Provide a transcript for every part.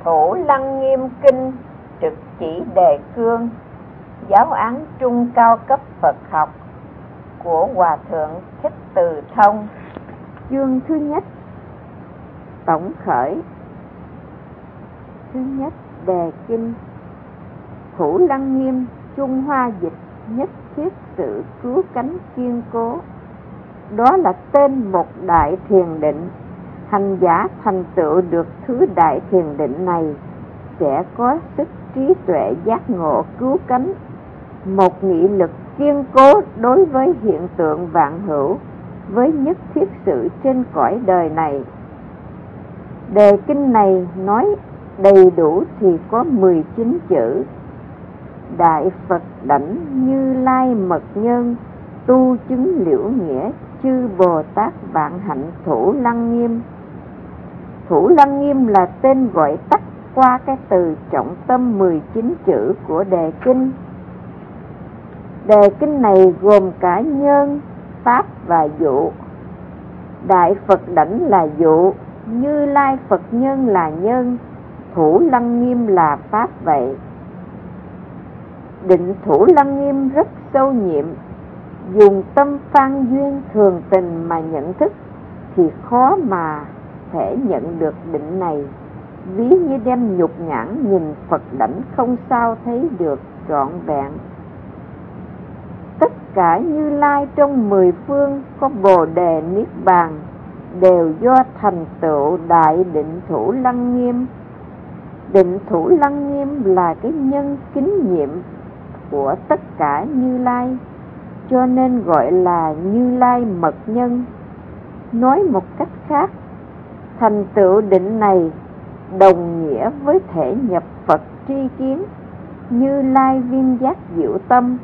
Thủ Lăng Nghiêm Kinh trực chỉ đề cương, giáo án trung cao cấp Phật học của Hòa Thượng Thích Từ Thông. Chương thứ nhất, tổng khởi. Thứ nhất, đề kinh. Thủ Lăng Nghiêm, Trung Hoa dịch, nhất thiết sự cứu cánh kiên cố. Đó là tên một đại thiền định. Hành giả thành tựu được thứ đại thiền định này sẽ có sức trí tuệ giác ngộ cứu cánh, một nghị lực kiên cố đối với hiện tượng vạn hữu, với nhất thiết sự trên cõi đời này. Đề kinh này nói đầy đủ thì có 19 chữ. Đại Phật đảnh Như Lai mật nhân, tu chứng liễu nghĩa, chư Bồ Tát vạn hạnh Thủ Lăng Nghiêm. Thủ Lăng Nghiêm là tên gọi tắt qua cái từ trọng tâm 19 chữ của đề kinh. Đề kinh này gồm cả nhân, pháp và dụ. Đại Phật đảnh là dụ, Như Lai Phật nhân là nhân, Thủ Lăng Nghiêm là pháp vậy. Định Thủ Lăng Nghiêm rất sâu nhiệm, dùng tâm phan duyên thường tình mà nhận thức thì khó mà thể nhận được định này, ví như đem nhục nhãn nhìn Phật đảnh không sao thấy được trọn vẹn. Tất cả Như Lai trong 10 phương có Bồ Đề Niết Bàn đều do thành tựu đại định Thủ Lăng Nghiêm. Định Thủ Lăng Nghiêm là cái nhân kính nhiệm của tất cả Như Lai, cho nên gọi là Như Lai mật nhân. Nói một cách khác, thành tựu định này đồng nghĩa với thể nhập Phật tri kiến, Như Lai viên giác diệu tâm.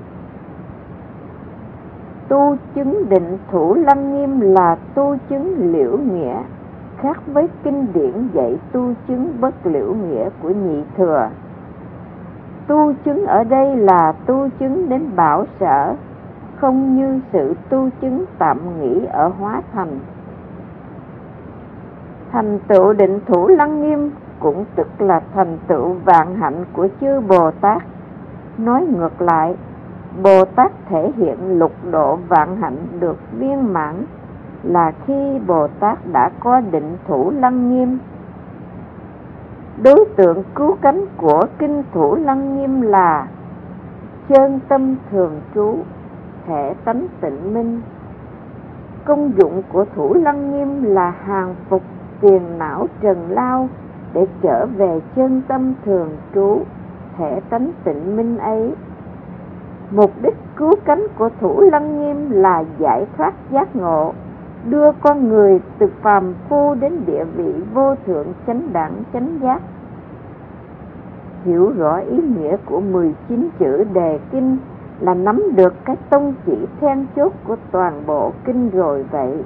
Tu chứng định Thủ Lăng Nghiêm là tu chứng liễu nghĩa, khác với kinh điển dạy tu chứng bất liễu nghĩa của Nhị Thừa. Tu chứng ở đây là tu chứng đến bảo sở, không như sự tu chứng tạm nghỉ ở Hóa Thành. Thành tựu định Thủ Lăng Nghiêm cũng tức là thành tựu vạn hạnh của chư Bồ Tát. Nói ngược lại, Bồ Tát thể hiện lục độ vạn hạnh được viên mãn là khi Bồ Tát đã có định Thủ Lăng Nghiêm. Đối tượng cứu cánh của kinh Thủ Lăng Nghiêm là chân tâm thường trú, thể tánh tịnh minh. Công dụng của Thủ Lăng Nghiêm là hàng phục phiền não trần lao để trở về chân tâm thường trú, thể tánh tịnh minh ấy. Mục đích cứu cánh của Thủ Lăng Nghiêm là giải thoát giác ngộ, đưa con người từ phàm phu đến địa vị vô thượng chánh đẳng chánh giác. Hiểu rõ ý nghĩa của 19 chữ đề kinh là nắm được cái tông chỉ then chốt của toàn bộ kinh rồi vậy.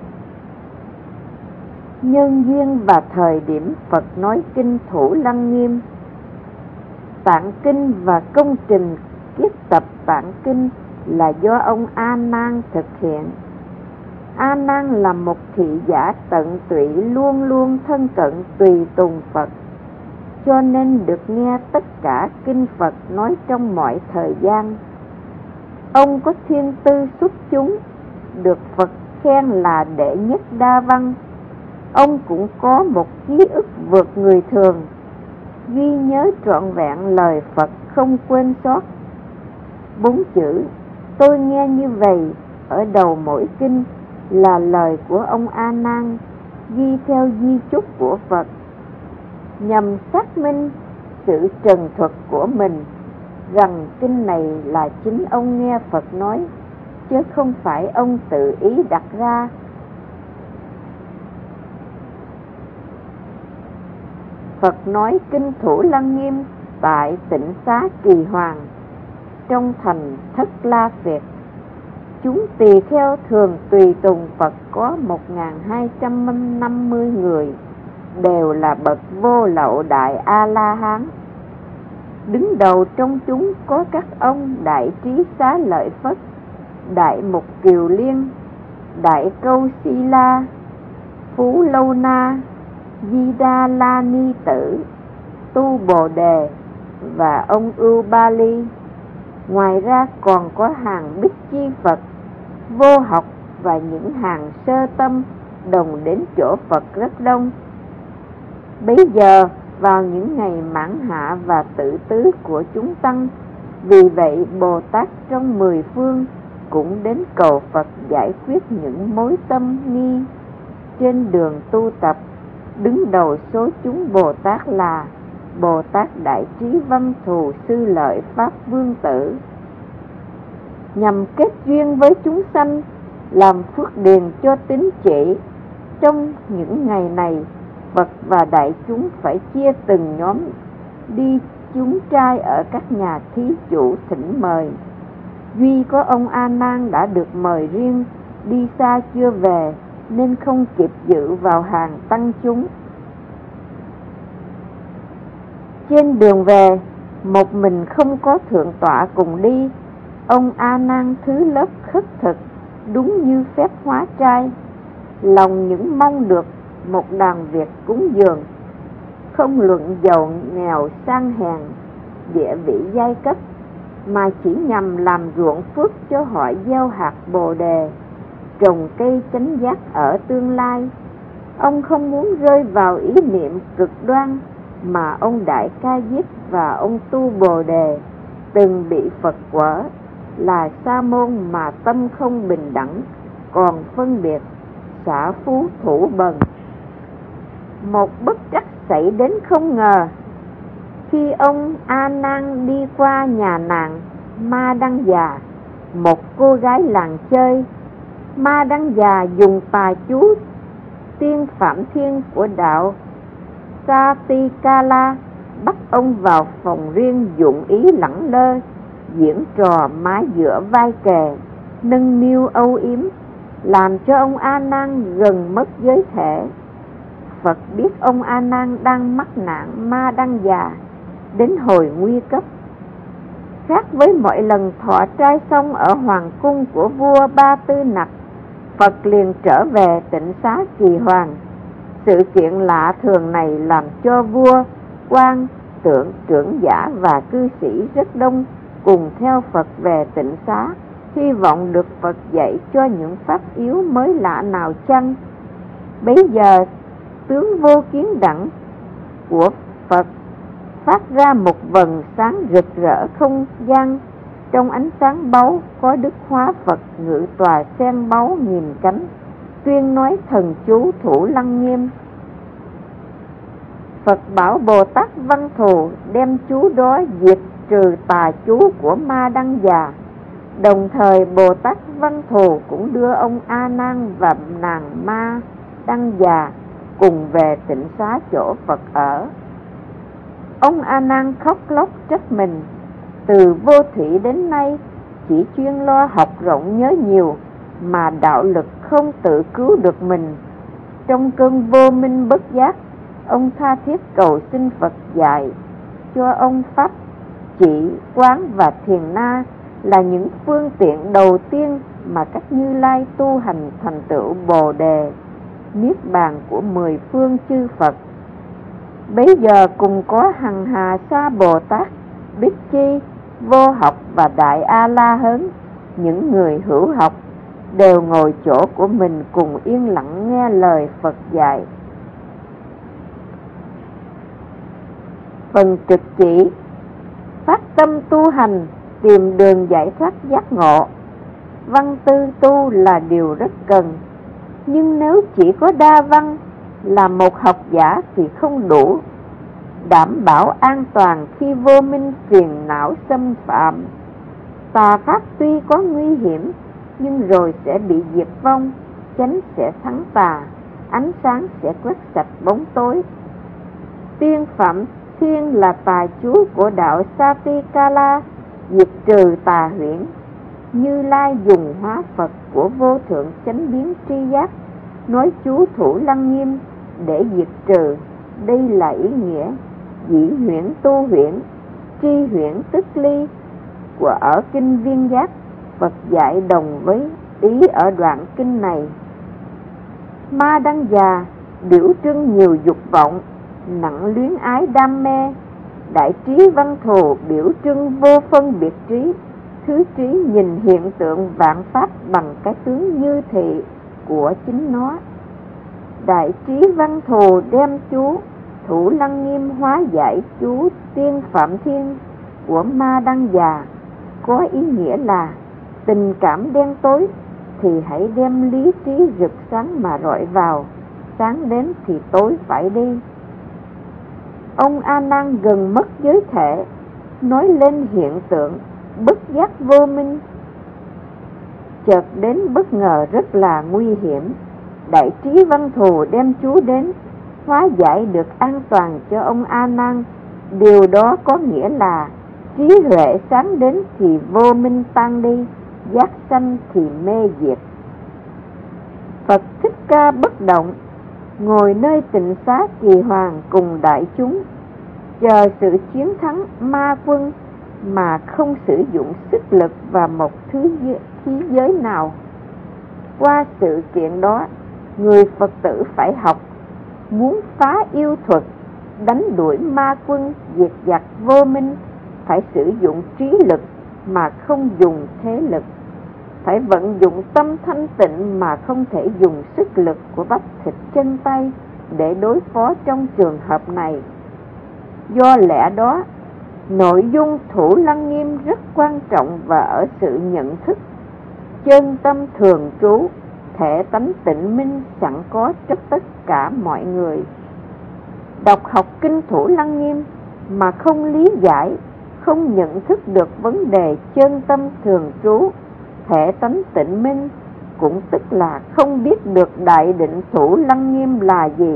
Nhân duyên và thời điểm Phật nói kinh Thủ Lăng Nghiêm. Tạng kinh và công trình kiết tập tạng kinh là do ông A Nan thực hiện. A Nan là một thị giả tận tụy, luôn luôn thân cận tùy tùng Phật, cho nên được nghe tất cả kinh Phật nói trong mọi thời gian. Ông có thiên tư xuất chúng, được Phật khen là đệ nhất đa văn. Ông cũng có một ký ức vượt người thường, ghi nhớ trọn vẹn lời Phật không quên sót. 4 chữ tôi nghe như vậy ở đầu mỗi kinh là lời của ông A Nan, ghi theo di chúc của Phật, nhằm xác minh sự trần thuật của mình rằng kinh này là chính ông nghe Phật nói, chứ không phải ông tự ý đặt ra. Phật nói kinh Thủ Lăng Nghiêm tại Tịnh Xá Kỳ Hoàng, trong thành Thất La Việt. Chúng tỳ kheo thường tùy tùng Phật có 1250 người, đều là bậc vô lậu đại A-la-hán. Đứng đầu trong chúng có các ông Đại Trí Xá Lợi Phất, Đại Mục Kiều Liên, Đại Câu Si La, Phú Lâu Na, Di Đa La Ni Tử, tu Bồ Đề và ông Ưu Ba Ly. Ngoài ra còn có hàng Bích Chi Phật, vô học và những hàng sơ tâm đồng đến chỗ Phật rất đông. Bấy giờ vào những ngày mãn hạ và tự tứ của chúng tăng, vì vậy Bồ Tát trong 10 phương cũng đến cầu Phật giải quyết những mối tâm nghi. Trên đường tu tập, đứng đầu số chúng Bồ Tát là Bồ Tát Đại Trí Văn Thù Sư Lợi Pháp Vương Tử. Nhằm kết duyên với chúng sanh, làm phước điền cho tín chỉ, trong những ngày này, Phật và đại chúng phải chia từng nhóm đi chúng trai ở các nhà thí chủ thỉnh mời. Duy có ông A Nan đã được mời riêng, đi xa chưa về nên không kịp dự vào hàng tăng chúng. Trên đường về, một mình không có thượng tọa cùng đi, ông A Nan thứ lớp khất thực, đúng như phép hóa trai, lòng những mong được một đàn việc cúng dường, không luận giàu nghèo sang hèn, địa vị giai cấp, mà chỉ nhằm làm ruộng phước cho họ gieo hạt Bồ Đề, trồng cây chánh giác ở tương lai. Ông không muốn rơi vào ý niệm cực đoan mà ông Đại Ca Diếp và ông Tu Bồ Đề từng bị Phật quở là sa môn mà tâm không bình đẳng, còn phân biệt xả phú thủ bần. Một bất trắc xảy đến không ngờ. Khi ông A Nan đi qua nhà nàng Ma Đăng Già, một cô gái làng chơi, Ma Đăng Già dùng tà chú tiên Phạm Thiên của đạo Satikala bắt ông vào phòng riêng, dụng ý lẳng lơ, diễn trò má dựa vai kề, nâng niu âu yếm, làm cho ông A Nan gần mất giới thể. Phật biết ông A Nan đang mắc nạn Ma Đăng Già, đến hồi nguy cấp. Khác với mọi lần thọ trai xong ở hoàng cung của vua Ba Tư Nặc, Phật liền trở về Tịnh Xá Kỳ Hoàng. Sự kiện lạ thường này làm cho vua, quan, trưởng giả và cư sĩ rất đông cùng theo Phật về Tịnh Xá, hy vọng được Phật dạy cho những pháp yếu mới lạ nào chăng. Bấy giờ tướng vô kiến đẳng của Phật phát ra một vầng sáng rực rỡ không gian. Trong ánh sáng báu có Đức Hóa Phật ngự tòa sen báu nghìn cánh, tuyên nói thần chú Thủ Lăng Nghiêm. Phật bảo Bồ Tát Văn Thù đem chú đó diệt trừ tà chú của Ma Đăng Già. Đồng thời Bồ Tát Văn Thù cũng đưa ông A Nan và nàng Ma Đăng Già cùng về Tịnh Xá chỗ Phật ở. Ông A Nan khóc lóc trách mình, từ vô thủy đến nay chỉ chuyên lo học rộng nhớ nhiều, mà đạo lực không tự cứu được mình. Trong cơn vô minh bất giác, ông tha thiết cầu xin Phật dạy cho ông pháp chỉ, quán và thiền na là những phương tiện đầu tiên mà các Như Lai tu hành thành tựu Bồ Đề, Niết Bàn của 10 phương chư Phật. Bấy giờ cùng có hằng hà sa Bồ Tát, Bích Chi, Vô Học và Đại A La Hớn, những người hữu học, đều ngồi chỗ của mình cùng yên lặng nghe lời Phật dạy. Phần trực chỉ: phát tâm tu hành, tìm đường giải thoát giác ngộ. Văn tư tu là điều rất cần, nhưng nếu chỉ có đa văn là một học giả thì không đủ đảm bảo an toàn khi vô minh phiền não xâm phạm. Tà pháp tuy có nguy hiểm nhưng rồi sẽ bị diệt vong, chánh sẽ thắng tà, ánh sáng sẽ quét sạch bóng tối. Tiên Phạm Thiên là tà chú của đạo Satikala, diệt trừ tà huyễn. Như Lai dùng hóa Phật của vô thượng chánh biến tri giác, nói chú Thủ Lăng Nghiêm để diệt trừ. Đây là ý nghĩa dĩ huyễn tu huyễn, tri huyễn tức ly của ở kinh Viên Giác. Phật dạy đồng với ý ở đoạn kinh này. Ma Đăng Già biểu trưng nhiều dục vọng, nặng luyến ái đam mê, Đại trí văn thù biểu trưng vô phân biệt trí, thứ trí nhìn hiện tượng vạn pháp bằng cái tướng như thị của chính nó. Đại trí văn thù đem chú Thủ Lăng Nghiêm hóa giải chú Tiên Phạm Thiên của Ma Đăng Già, có ý nghĩa là tình cảm đen tối thì hãy đem lý trí rực sáng mà rọi vào, sáng đến thì tối phải đi. Ông A Nan gần mất giới thể, nói lên hiện tượng bất giác vô minh, chợt đến bất ngờ rất là nguy hiểm. Đại trí văn thù đem chú đến hóa giải được an toàn cho ông A Nan. Điều đó có nghĩa là trí huệ sáng đến thì vô minh tan đi, giác sanh thì mê diệt. Phật Thích Ca bất động, ngồi nơi tịnh xá Kỳ Hoàng cùng đại chúng, chờ sự chiến thắng ma quân mà không sử dụng sức lực và một thứ khí giới nào. Qua sự kiện đó, người Phật tử phải học, muốn phá yêu thuật, đánh đuổi ma quân, diệt giặc vô minh, phải sử dụng trí lực mà không dùng thế lực, phải vận dụng tâm thanh tịnh mà không thể dùng sức lực của bắp thịt chân tay để đối phó trong trường hợp này. Do lẽ đó, nội dung Thủ Lăng Nghiêm rất quan trọng và ở sự nhận thức chân tâm thường trú, thể tánh tịnh minh sẵn có trong tất cả mọi người. Đọc học kinh Thủ Lăng Nghiêm mà không lý giải, không nhận thức được vấn đề chân tâm thường trú, thể tánh tịnh minh, cũng tức là không biết được đại định Thủ Lăng Nghiêm là gì.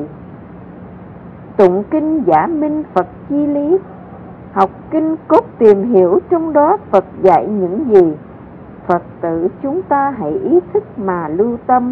Tụng kinh giả minh Phật chi lý, học kinh cốt tìm hiểu trong đó Phật dạy những gì. Phật tử chúng ta hãy ý thức mà lưu tâm.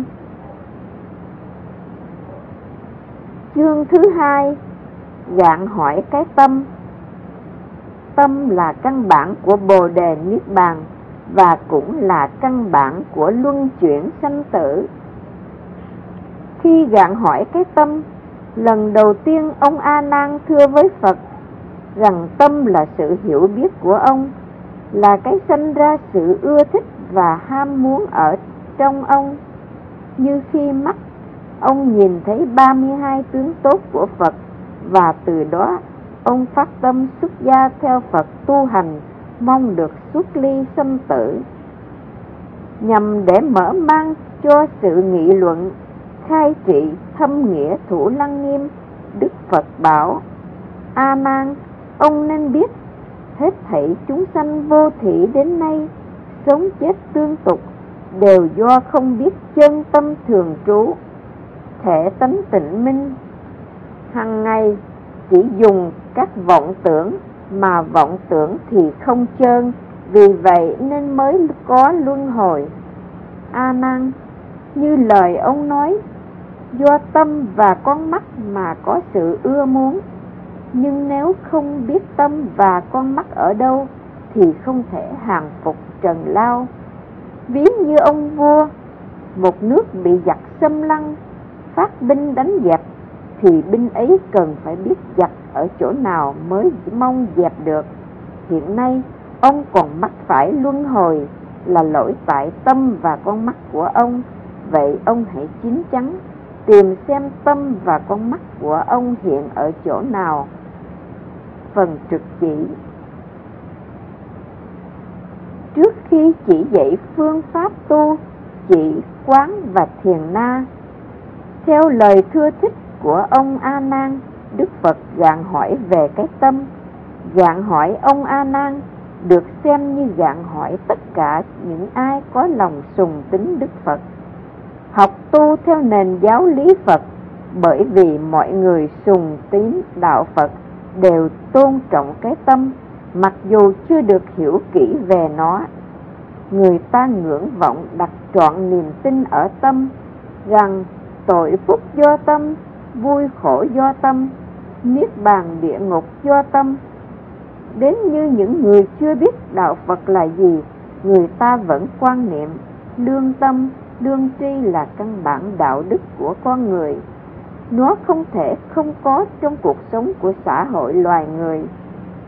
Chương thứ 2, gạn hỏi cái tâm. Tâm là căn bản của Bồ Đề Niết Bàn và cũng là căn bản của luân chuyển sanh tử. Khi gạn hỏi cái tâm, lần đầu tiên ông A Nan thưa với Phật rằng tâm là sự hiểu biết của ông, là cái sanh ra sự ưa thích và ham muốn ở trong ông. Như khi mắt ông nhìn thấy 32 tướng tốt của Phật, và từ đó ông phát tâm xuất gia theo Phật tu hành, mong được xuất ly sanh tử. Nhằm để mở mang cho sự nghị luận khai trị thâm nghĩa Thủ Lăng Nghiêm, Đức Phật bảo: A Nan, ông nên biết hết thảy chúng sanh vô thị đến nay sống chết tương tục đều do không biết chân tâm thường trú, thể tánh tịnh minh. Hằng ngày chỉ dùng các vọng tưởng, mà vọng tưởng thì không chơn, vì vậy nên mới có luân hồi. A Nan, như lời ông nói, do tâm và con mắt mà có sự ưa muốn, nhưng nếu không biết tâm và con mắt ở đâu thì không thể hàng phục trần lao. Ví như ông vua, một nước bị giặc xâm lăng, phát binh đánh giặc, thì binh ấy cần phải biết giặc ở chỗ nào mới mong dẹp được. Hiện nay ông còn mắc phải luân hồi là lỗi tại tâm và con mắt của ông. Vậy ông hãy chín chắn tìm xem tâm và con mắt của ông hiện ở chỗ nào. Phần trực chỉ. Trước khi chỉ dạy phương pháp tu, chỉ quán và thiền na, theo lời thưa thích của ông A Nan, Đức Phật gạn hỏi về cái tâm. Gạn hỏi ông A Nan được xem như gạn hỏi tất cả những ai có lòng sùng tín Đức Phật, học tu theo nền giáo lý Phật, bởi vì mọi người sùng tín đạo Phật đều tôn trọng cái tâm, mặc dù chưa được hiểu kỹ về nó. Người ta ngưỡng vọng đặt trọn niềm tin ở tâm, rằng tội phúc do tâm, vui khổ do tâm, niết bàn địa ngục do tâm. Đến như những người chưa biết đạo Phật là gì, người ta vẫn quan niệm lương tâm, lương tri là căn bản đạo đức của con người. Nó không thể không có trong cuộc sống của xã hội loài người.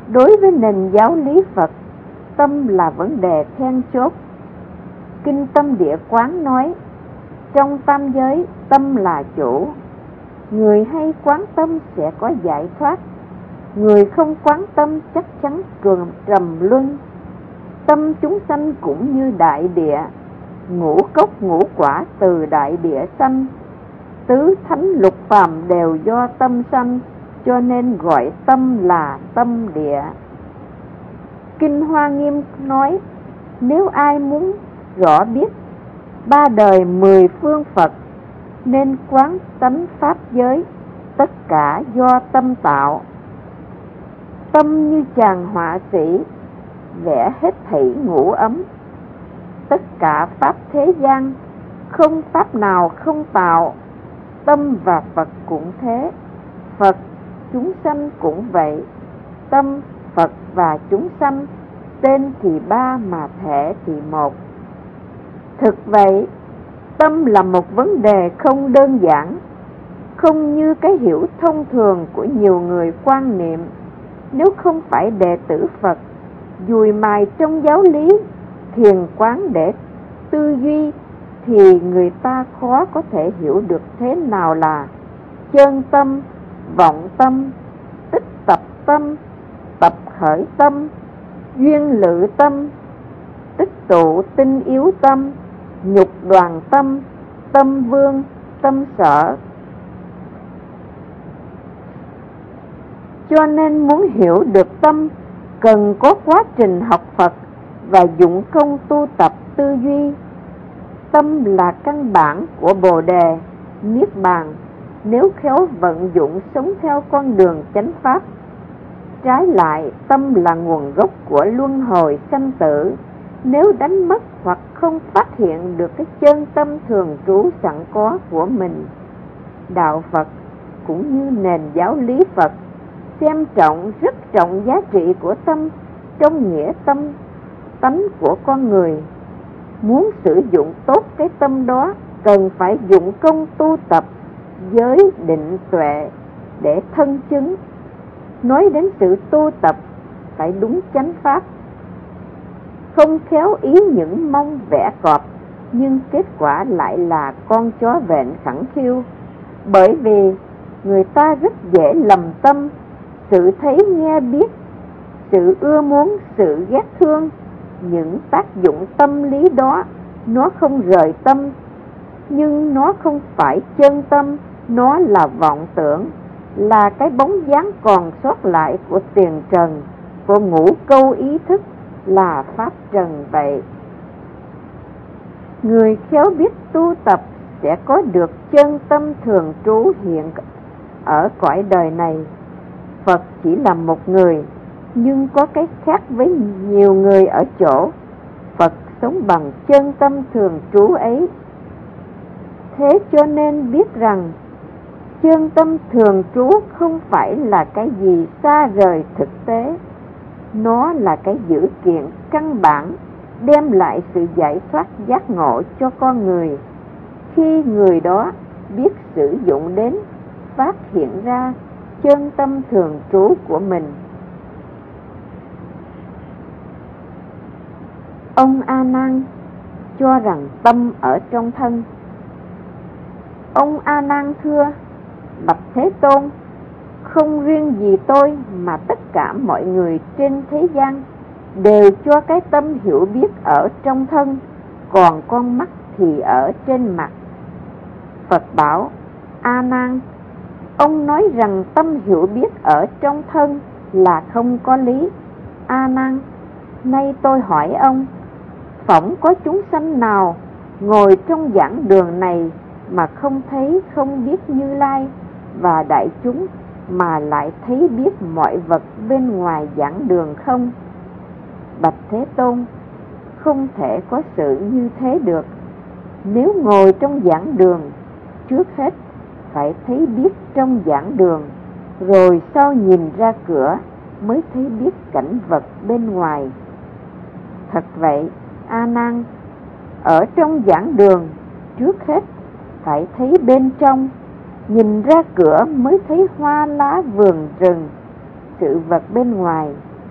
Đối với nền giáo lý Phật, tâm là vấn đề then chốt. Kinh Tâm Địa Quán nói, trong tam giới tâm là chủ. Người hay quán tâm sẽ có giải thoát, người không quán tâm chắc chắn trầm luân. Tâm chúng sanh cũng như đại địa, ngũ cốc ngũ quả từ đại địa sanh. Tứ thánh lục phàm đều do tâm sanh, cho nên gọi tâm là tâm địa. Kinh Hoa Nghiêm nói, nếu ai muốn rõ biết 3 đời 10 phương Phật, nên quán tánh pháp giới, tất cả do tâm tạo. Tâm như chàng họa sĩ, vẽ hết thảy ngũ ấm. Tất cả pháp thế gian, không pháp nào không tạo. Tâm và Phật cũng thế, Phật chúng sanh cũng vậy. Tâm, Phật và chúng sanh, tên thì 3 mà thể thì 1. Thực vậy, tâm là một vấn đề không đơn giản, không như cái hiểu thông thường của nhiều người quan niệm. Nếu không phải đệ tử Phật dùi mài trong giáo lý thiền quán để tư duy, thì người ta khó có thể hiểu được thế nào là chân tâm, vọng tâm, tích tập tâm, tập khởi tâm, duyên lự tâm, tích tụ tinh yếu tâm, nhục đoàn tâm, tâm vương, tâm sở. Cho nên muốn hiểu được tâm, cần có quá trình học Phật và dụng công tu tập tư duy. Tâm là căn bản của Bồ Đề, Niết Bàn, nếu khéo vận dụng sống theo con đường chánh pháp. Trái lại, tâm là nguồn gốc của luân hồi sanh tử, nếu đánh mất hoặc không phát hiện được cái chân tâm thường trú sẵn có của mình. Đạo Phật cũng như nền giáo lý Phật xem trọng, rất trọng giá trị của tâm trong nghĩa tâm tánh của con người. Muốn sử dụng tốt cái tâm đó, cần phải dụng công tu tập giới định tuệ để thân chứng. Nói đến sự tu tập phải đúng chánh pháp, không khéo ý những mong vẽ cọp, nhưng kết quả lại là con chó vẹn khẳng khiu. Bởi vì người ta rất dễ lầm tâm, sự thấy nghe biết, sự ưa muốn, sự ghét thương. Những tác dụng tâm lý đó nó không rời tâm, nhưng nó không phải chân tâm, nó là vọng tưởng, là cái bóng dáng còn sót lại của tiền trần, của ngũ câu ý thức, là pháp trần vậy. Người khéo biết tu tập sẽ có được chân tâm thường trú hiện ở cõi đời này. Phật chỉ là một người, nhưng có cái khác với nhiều người ở chỗ Phật sống bằng chân tâm thường trú ấy. Thế cho nên biết rằng chân tâm thường trú không phải là cái gì xa rời thực tế, nó là cái dữ kiện căn bản đem lại sự giải thoát giác ngộ cho con người, khi người đó biết sử dụng đến phát hiện ra chân tâm thường trú của mình. Ông A Nan cho rằng tâm ở trong thân. Ông A Nan thưa: bạch Thế Tôn, không riêng gì tôi mà tất cả mọi người trên thế gian đều cho cái tâm hiểu biết ở trong thân, còn con mắt thì ở trên mặt. Phật bảo: A Nan, ông nói rằng tâm hiểu biết ở trong thân là không có lý. A Nan, nay tôi hỏi ông, phỏng có chúng sanh nào ngồi trong giảng đường này mà không thấy không biết Như Lai và đại chúng, mà lại thấy biết mọi vật bên ngoài giảng đường không? Bạch Thế Tôn, không thể có sự như thế được. Nếu ngồi trong giảng đường, trước hết phải thấy biết trong giảng đường, rồi sau nhìn ra cửa mới thấy biết cảnh vật bên ngoài. Thật vậy, A Nan, ở trong giảng đường, trước hết phải thấy bên trong, nhìn ra cửa mới thấy hoa lá vườn rừng, sự vật bên ngoài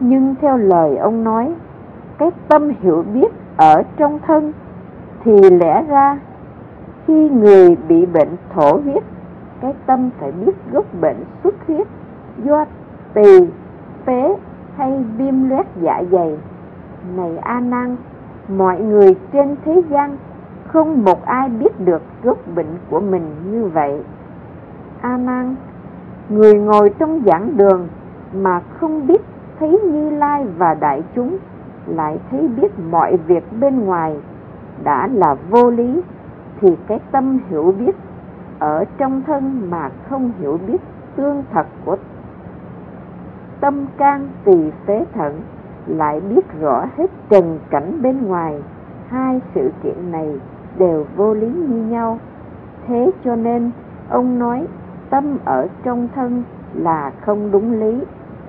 Nhưng theo lời ông nói, cái tâm hiểu biết ở trong thân, thì lẽ ra khi người bị bệnh thổ huyết, cái tâm phải biết gốc bệnh xuất huyết do tỳ, phế hay viêm loét dạ dày. Này A Nan, mọi người trên thế gian không một ai biết được gốc bệnh của mình như vậy. A Nan, người ngồi trong giảng đường mà không biết thấy Như Lai và đại chúng, lại thấy biết mọi việc bên ngoài đã là vô lý, thì cái tâm hiểu biết ở trong thân mà không hiểu biết tương thật của tâm can tỳ phế thận, lại biết rõ hết trần cảnh bên ngoài. Hai sự kiện này đều vô lý như nhau. Thế cho nên ông nói tâm ở trong thân là không đúng lý.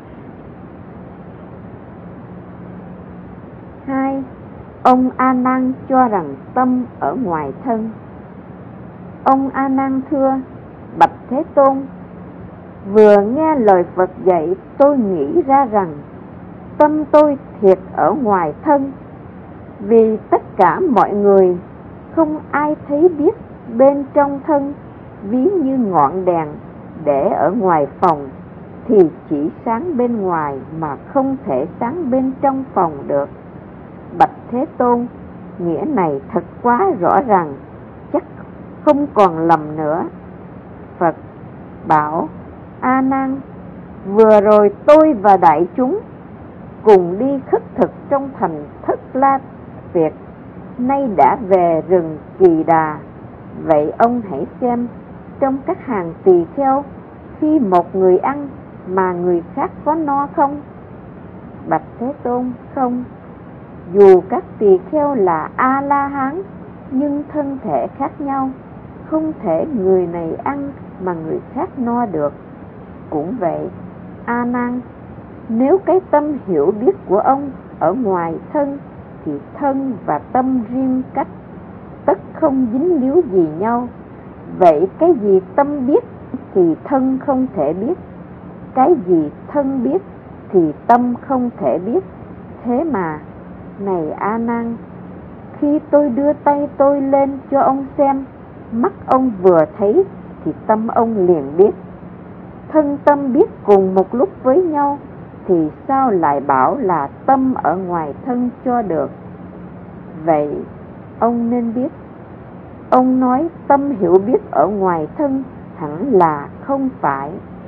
2. Ông A Nan cho rằng tâm ở ngoài thân. Ông A Nan thưa: Bạch Thế Tôn, vừa nghe lời Phật dạy, tôi nghĩ ra rằng tâm tôi thiệt ở ngoài thân, vì tất cả mọi người không ai thấy biết bên trong thân. Ví như ngọn đèn để ở ngoài phòng thì chỉ sáng bên ngoài mà không thể sáng bên trong phòng được. Bạch Thế Tôn, nghĩa này thật quá rõ ràng, chắc không còn lầm nữa. Phật bảo: A Nan, vừa rồi tôi và đại chúng cùng đi khất thực trong thành Thất La Việt, nay đã về rừng Kỳ Đà. Vậy ông hãy xem, trong các hàng tỳ kheo, khi một người ăn mà người khác có no không? Bạch Thế Tôn, không. Dù các tỳ kheo là A-la-hán, nhưng thân thể khác nhau, không thể người này ăn mà người khác no được. Cũng vậy, A Nan, nếu cái tâm hiểu biết của ông ở ngoài thân, thì thân và tâm riêng cách, tất không dính líu gì nhau. Vậy cái gì tâm biết thì thân không thể biết, cái gì thân biết thì tâm không thể biết. Thế mà, này A Nan, khi tôi đưa tay tôi lên cho ông xem, mắt ông vừa thấy thì tâm ông liền biết. Thân tâm biết cùng một lúc với nhau, thì sao lại bảo là tâm ở ngoài thân cho được? Vậy ông nên biết, ông nói tâm hiểu biết ở ngoài thân hẳn là không phải.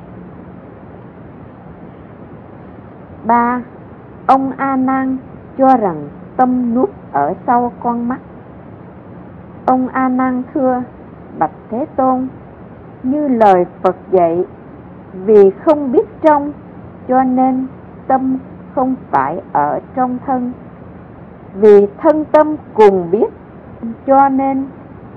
3. Ông A Nan cho rằng tâm nuốt ở sau con mắt. Ông A Nan thưa: Bạch Thế Tôn, như lời Phật dạy, vì không biết trong, cho nên tâm không phải ở trong thân. Vì thân tâm cùng biết, cho nên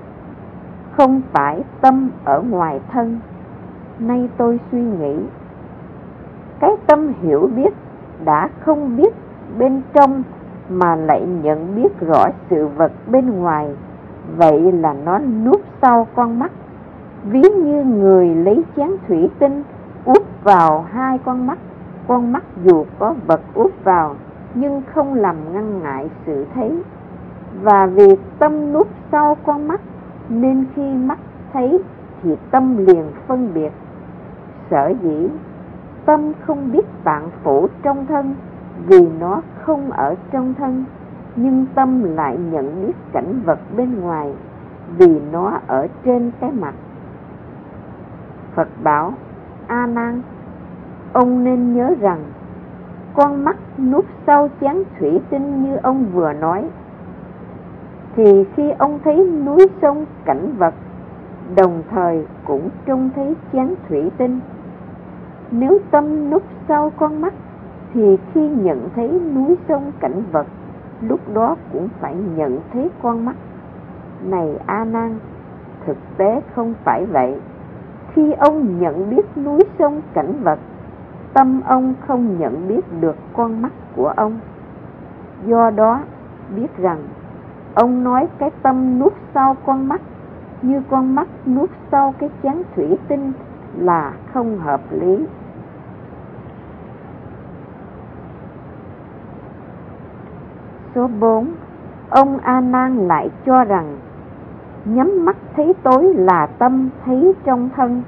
không phải tâm ở ngoài thân. Nay tôi suy nghĩ, cái tâm hiểu biết đã không biết bên trong mà lại nhận biết rõ sự vật bên ngoài, vậy là nó núp sau con mắt. Ví như người lấy chén thủy tinh úp vào hai con mắt dù có vật úp vào nhưng không làm ngăn ngại sự thấy. Và vì tâm núp sau con mắt, nên khi mắt thấy thì tâm liền phân biệt. Sở dĩ tâm không biết tạng phủ trong thân, vì nó không ở trong thân, nhưng tâm lại nhận biết cảnh vật bên ngoài, vì nó ở trên cái mặt. Phật bảo: A Nan, ông nên nhớ rằng con mắt núp sau chén thủy tinh như ông vừa nói, thì khi ông thấy núi sông cảnh vật, đồng thời cũng trông thấy chén thủy tinh. Nếu tâm núp sau con mắt, thì khi nhận thấy núi sông cảnh vật, lúc đó cũng phải nhận thấy con mắt. Này A Nan, thực tế không phải vậy. Khi ông nhận biết núi sông cảnh vật, tâm ông không nhận biết được con mắt của ông. Do đó biết rằng ông nói cái tâm núp sau con mắt như con mắt núp sau cái chén thủy tinh là không hợp lý. Số 4. Ông A Nan lại cho rằng nhắm mắt thấy tối là tâm thấy trong thân.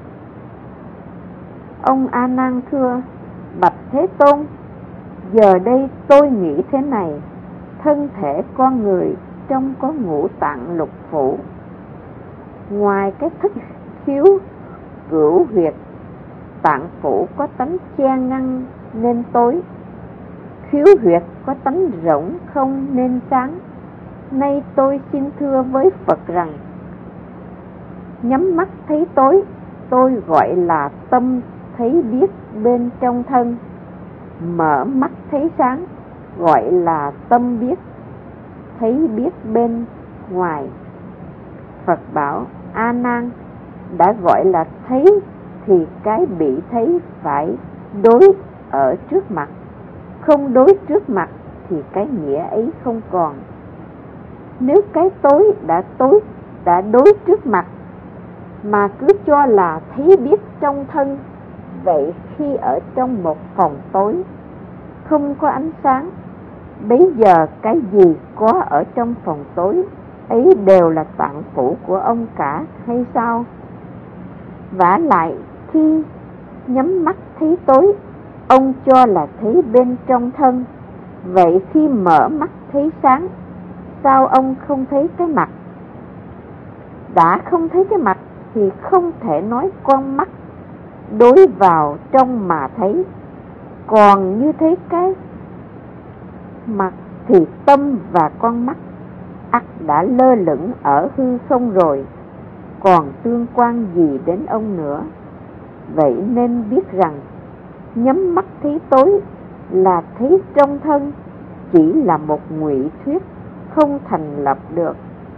Ông A Nan thưa: Bạch Thế Tôn, giờ đây tôi nghĩ thế này, thân thể con người trong có ngũ tạng lục phủ, ngoài cái thất khiếu cửu huyệt, tạng phủ có tánh che ngăn nên tối, khiếu huyệt có tánh rỗng không nên sáng. Nay tôi xin thưa với Phật rằng, nhắm mắt thấy tối, tôi gọi là tâm thấy biết bên trong thân. Mở mắt thấy sáng, gọi là tâm biết, thấy biết bên ngoài. Phật bảo: A Nan, đã gọi là thấy thì cái bị thấy phải đối ở trước mặt, không đối trước mặt thì cái nghĩa ấy không còn. Nếu cái tối đã đối trước mặt mà cứ cho là thấy biết trong thân, vậy khi ở trong một phòng tối không có ánh sáng, bấy giờ cái gì có ở trong phòng tối ấy đều là tạng phủ của ông cả hay sao? Vả lại khi nhắm mắt thấy tối, ông cho là thấy bên trong thân, vậy khi mở mắt thấy sáng, sao ông không thấy cái mặt? Đã không thấy cái mặt thì không thể nói con mắt đối vào trong mà thấy. Còn như thấy cái mặt thì tâm và con mắt ắt đã lơ lửng ở hư không rồi, còn tương quan gì đến ông nữa. Vậy nên biết rằng nhắm mắt thấy tối là thấy trong thân, chỉ là một ngụy thuyết không thành lập được.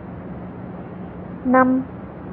5.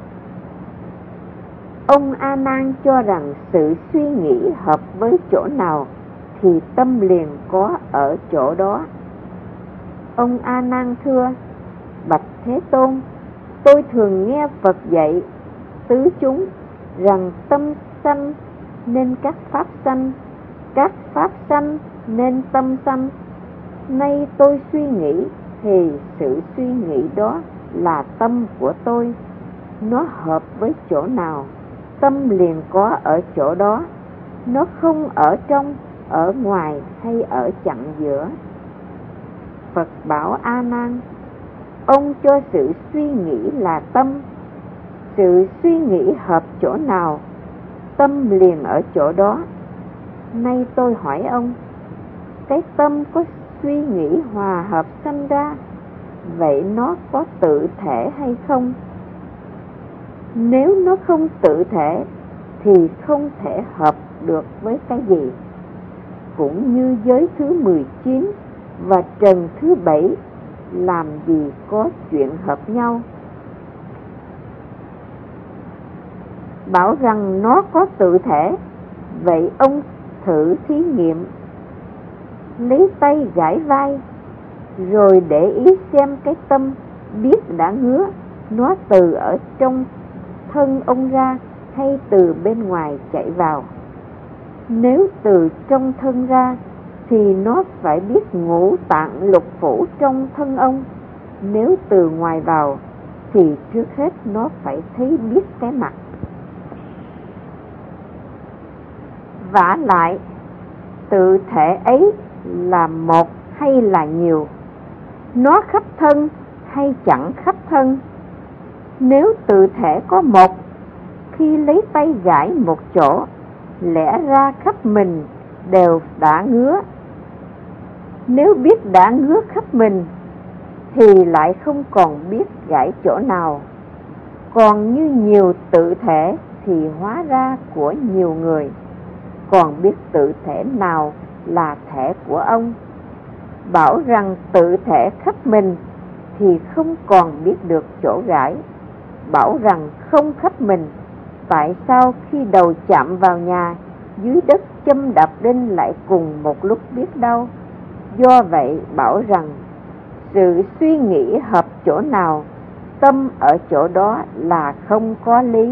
Ông A Nan cho rằng sự suy nghĩ hợp với chỗ nào thì tâm liền có ở chỗ đó. Ông A Nan thưa: Bạch Thế Tôn, tôi thường nghe Phật dạy tứ chúng rằng tâm sanh nên các pháp sanh, các pháp sanh nên tâm sanh. Nay tôi suy nghĩ thì sự suy nghĩ đó là tâm của tôi. Nó hợp với chỗ nào, tâm liền có ở chỗ đó. Nó không ở trong, ở ngoài hay ở chặng giữa. Phật bảo A Nan, ông cho sự suy nghĩ là tâm. Sự suy nghĩ hợp chỗ nào, tâm liền ở chỗ đó. Nay tôi hỏi ông, cái tâm có suy nghĩ hòa hợp sanh ra, vậy nó có tự thể hay không? Nếu nó không tự thể thì không thể hợp được với cái gì. Cũng như giới thứ 19 và trần thứ 7 làm gì có chuyện hợp nhau. Bảo rằng nó có tự thể, vậy ông thử thí nghiệm, lấy tay gãi vai, rồi để ý xem cái tâm biết đã ngứa, nó từ ở trong thân ông ra hay từ bên ngoài chạy vào. Nếu từ trong thân ra thì nó phải biết ngũ tạng lục phủ trong thân ông. Nếu từ ngoài vào thì trước hết nó phải thấy biết cái mặt. Vả lại, tự thể ấy là một hay là nhiều? Nó khắp thân hay chẳng khắp thân? Nếu tự thể có một, khi lấy tay gãi một chỗ, lẽ ra khắp mình đều đã ngứa. Nếu biết đã ngứa khắp mình thì lại không còn biết gãi chỗ nào. Còn như nhiều tự thể thì hóa ra của nhiều người, còn biết tự thể nào là thể của ông. Bảo rằng tự thể khắp mình thì không còn biết được chỗ gãi. Bảo rằng không khắp mình, tại sao khi đầu chạm vào nhà, dưới đất châm đạp đinh lại cùng một lúc biết đâu? Do vậy bảo rằng sự suy nghĩ hợp chỗ nào, tâm ở chỗ đó là không có lý.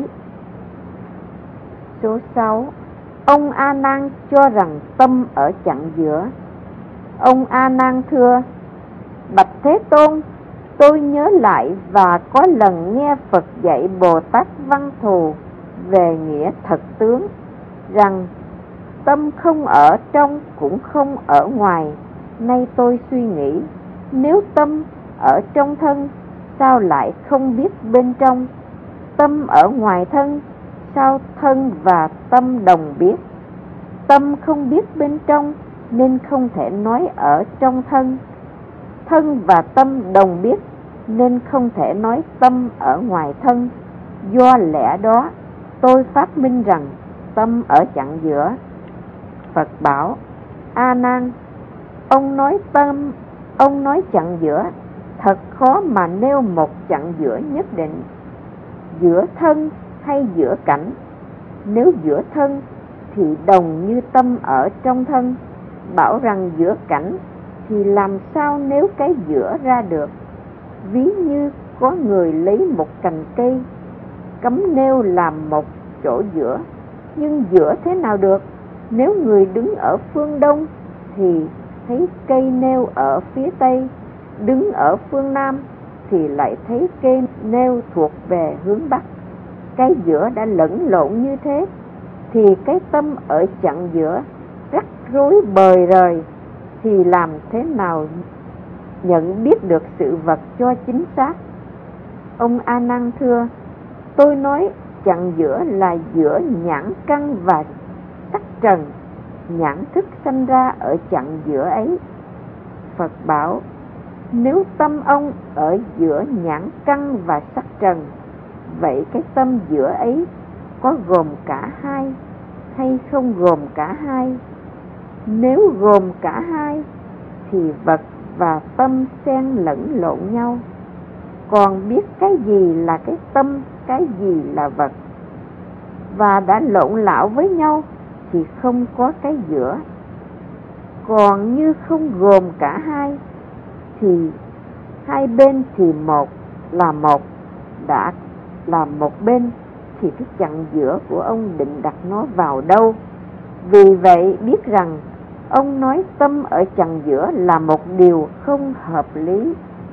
Số 6. Ông A Nan cho rằng tâm ở chặng giữa. Ông A Nan thưa: Bạch Thế Tôn, tôi nhớ lại và có lần nghe Phật dạy Bồ Tát Văn Thù về nghĩa thật tướng, rằng tâm không ở trong cũng không ở ngoài. Nay tôi suy nghĩ, nếu tâm ở trong thân, sao lại không biết bên trong? Tâm ở ngoài thân, sao thân và tâm đồng biết? Tâm không biết bên trong, nên không thể nói ở trong thân. Thân và tâm đồng biết, nên không thể nói tâm ở ngoài thân. Do lẽ đó, tôi phát minh rằng tâm ở chặng giữa. Phật bảo: A Nan, ông nói chặng giữa, thật khó mà nêu một chặng giữa nhất định. Giữa thân hay giữa cảnh? Nếu giữa thân thì đồng như tâm ở trong thân. Bảo rằng giữa cảnh thì làm sao nếu cái giữa ra được? Ví như có người lấy một cành cây cắm nêu làm một chỗ giữa, nhưng giữa thế nào được? Nếu người đứng ở phương đông thì thấy cây nêu ở phía tây, đứng ở phương nam thì lại thấy cây nêu thuộc về hướng bắc. Cái giữa đã lẫn lộn như thế, thì cái tâm ở chặng giữa rắc rối bời rời, thì làm thế nào nhận biết được sự vật cho chính xác? Ông A Nan thưa: tôi nói chặng giữa là giữa nhãn căn và sắc trần, nhãn thức sanh ra ở chặng giữa ấy. Phật bảo: nếu tâm ông ở giữa nhãn căn và sắc trần, vậy cái tâm giữa ấy có gồm cả hai hay không gồm cả hai? Nếu gồm cả hai thì vật và tâm xen lẫn lộn nhau. Còn biết cái gì là cái tâm, cái gì là vật, và đã lộn lạo với nhau thì không có cái giữa. Còn như không gồm cả hai thì hai bên thì một, đã là một bên, thì cái chặng giữa của ông định đặt nó vào đâu? Vì vậy biết rằng ông nói tâm ở chặng giữa là một điều không hợp lý.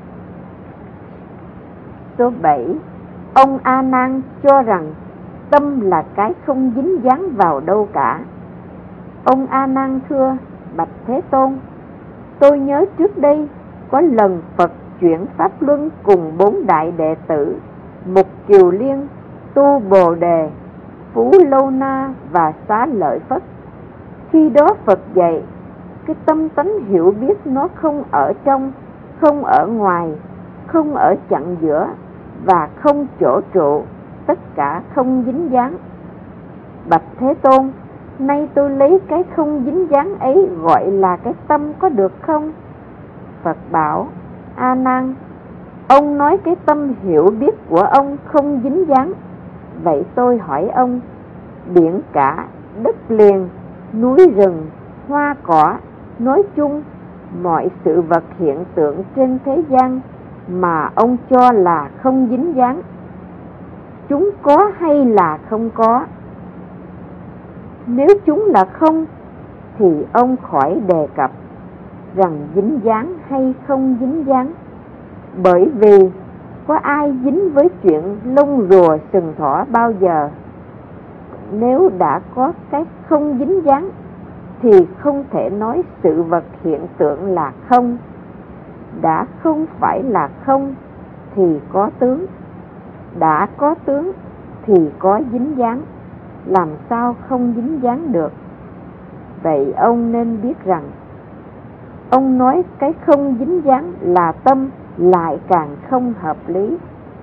Số 7. Ông A Nan cho rằng tâm là cái không dính dáng vào đâu cả. Ông A Nan thưa: bạch Thế Tôn, tôi nhớ trước đây có lần Phật chuyển pháp luân cùng 4 đại đệ tử Mục Kiều Liên, Tu Bồ Đề, Phú Lâu Na và Xá Lợi Phất. Khi đó Phật dạy cái tâm tánh hiểu biết nó không ở trong, không ở ngoài, không ở chặng giữa và không chỗ trụ, tất cả không dính dáng. Bạch Thế Tôn, nay tôi lấy cái không dính dáng ấy gọi là cái tâm có được không? Phật bảo: A Nan, ông nói cái tâm hiểu biết của ông không dính dáng. Vậy tôi hỏi ông, biển cả, đất liền, núi rừng, hoa cỏ, nói chung mọi sự vật hiện tượng trên thế gian mà ông cho là không dính dáng, chúng có hay là không có? Nếu chúng là không thì ông khỏi đề cập rằng dính dáng hay không dính dáng, bởi vì có ai dính với chuyện lông rùa sừng thỏ bao giờ? Nếu đã có cái không dính dáng thì không thể nói sự vật hiện tượng là không. Đã không phải là không thì có tướng, đã có tướng thì có dính dáng, làm sao không dính dáng được? Vậy ông nên biết rằng ông nói cái không dính dáng là tâm lại càng không hợp lý.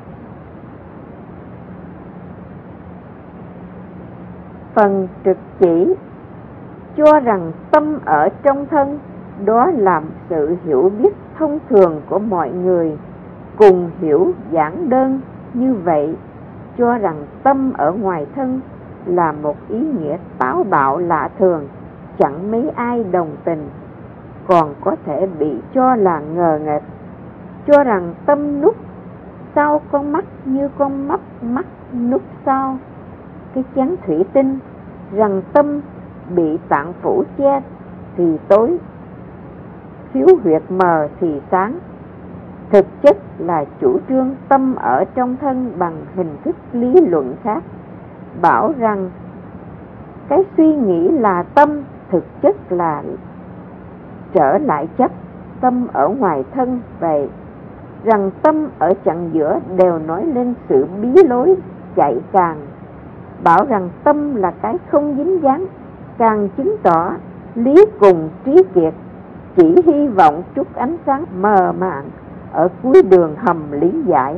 Phần trực chỉ cho rằng tâm ở trong thân, đó là sự hiểu biết thông thường của mọi người, cùng hiểu giản đơn như vậy, cho rằng tâm ở ngoài thân là một ý nghĩa táo bạo lạ thường, chẳng mấy ai đồng tình, còn có thể bị cho là ngờ nghệch, cho rằng tâm núp sau con mắt như con mắt núp sau cái chén thủy tinh, rằng tâm bị tạng phủ che thì tối, khiếu huyệt mờ thì sáng, thực chất là chủ trương tâm ở trong thân bằng hình thức lý luận khác, bảo rằng cái suy nghĩ là tâm, thực chất là trở lại chấp tâm ở ngoài thân vậy, rằng tâm ở chặng giữa đều nói lên sự bí lối chạy càng, bảo rằng tâm là cái không dính dáng, càng chứng tỏ lý cùng trí kiệt chỉ hy vọng chút ánh sáng mờ màng ở cuối đường hầm lý giải.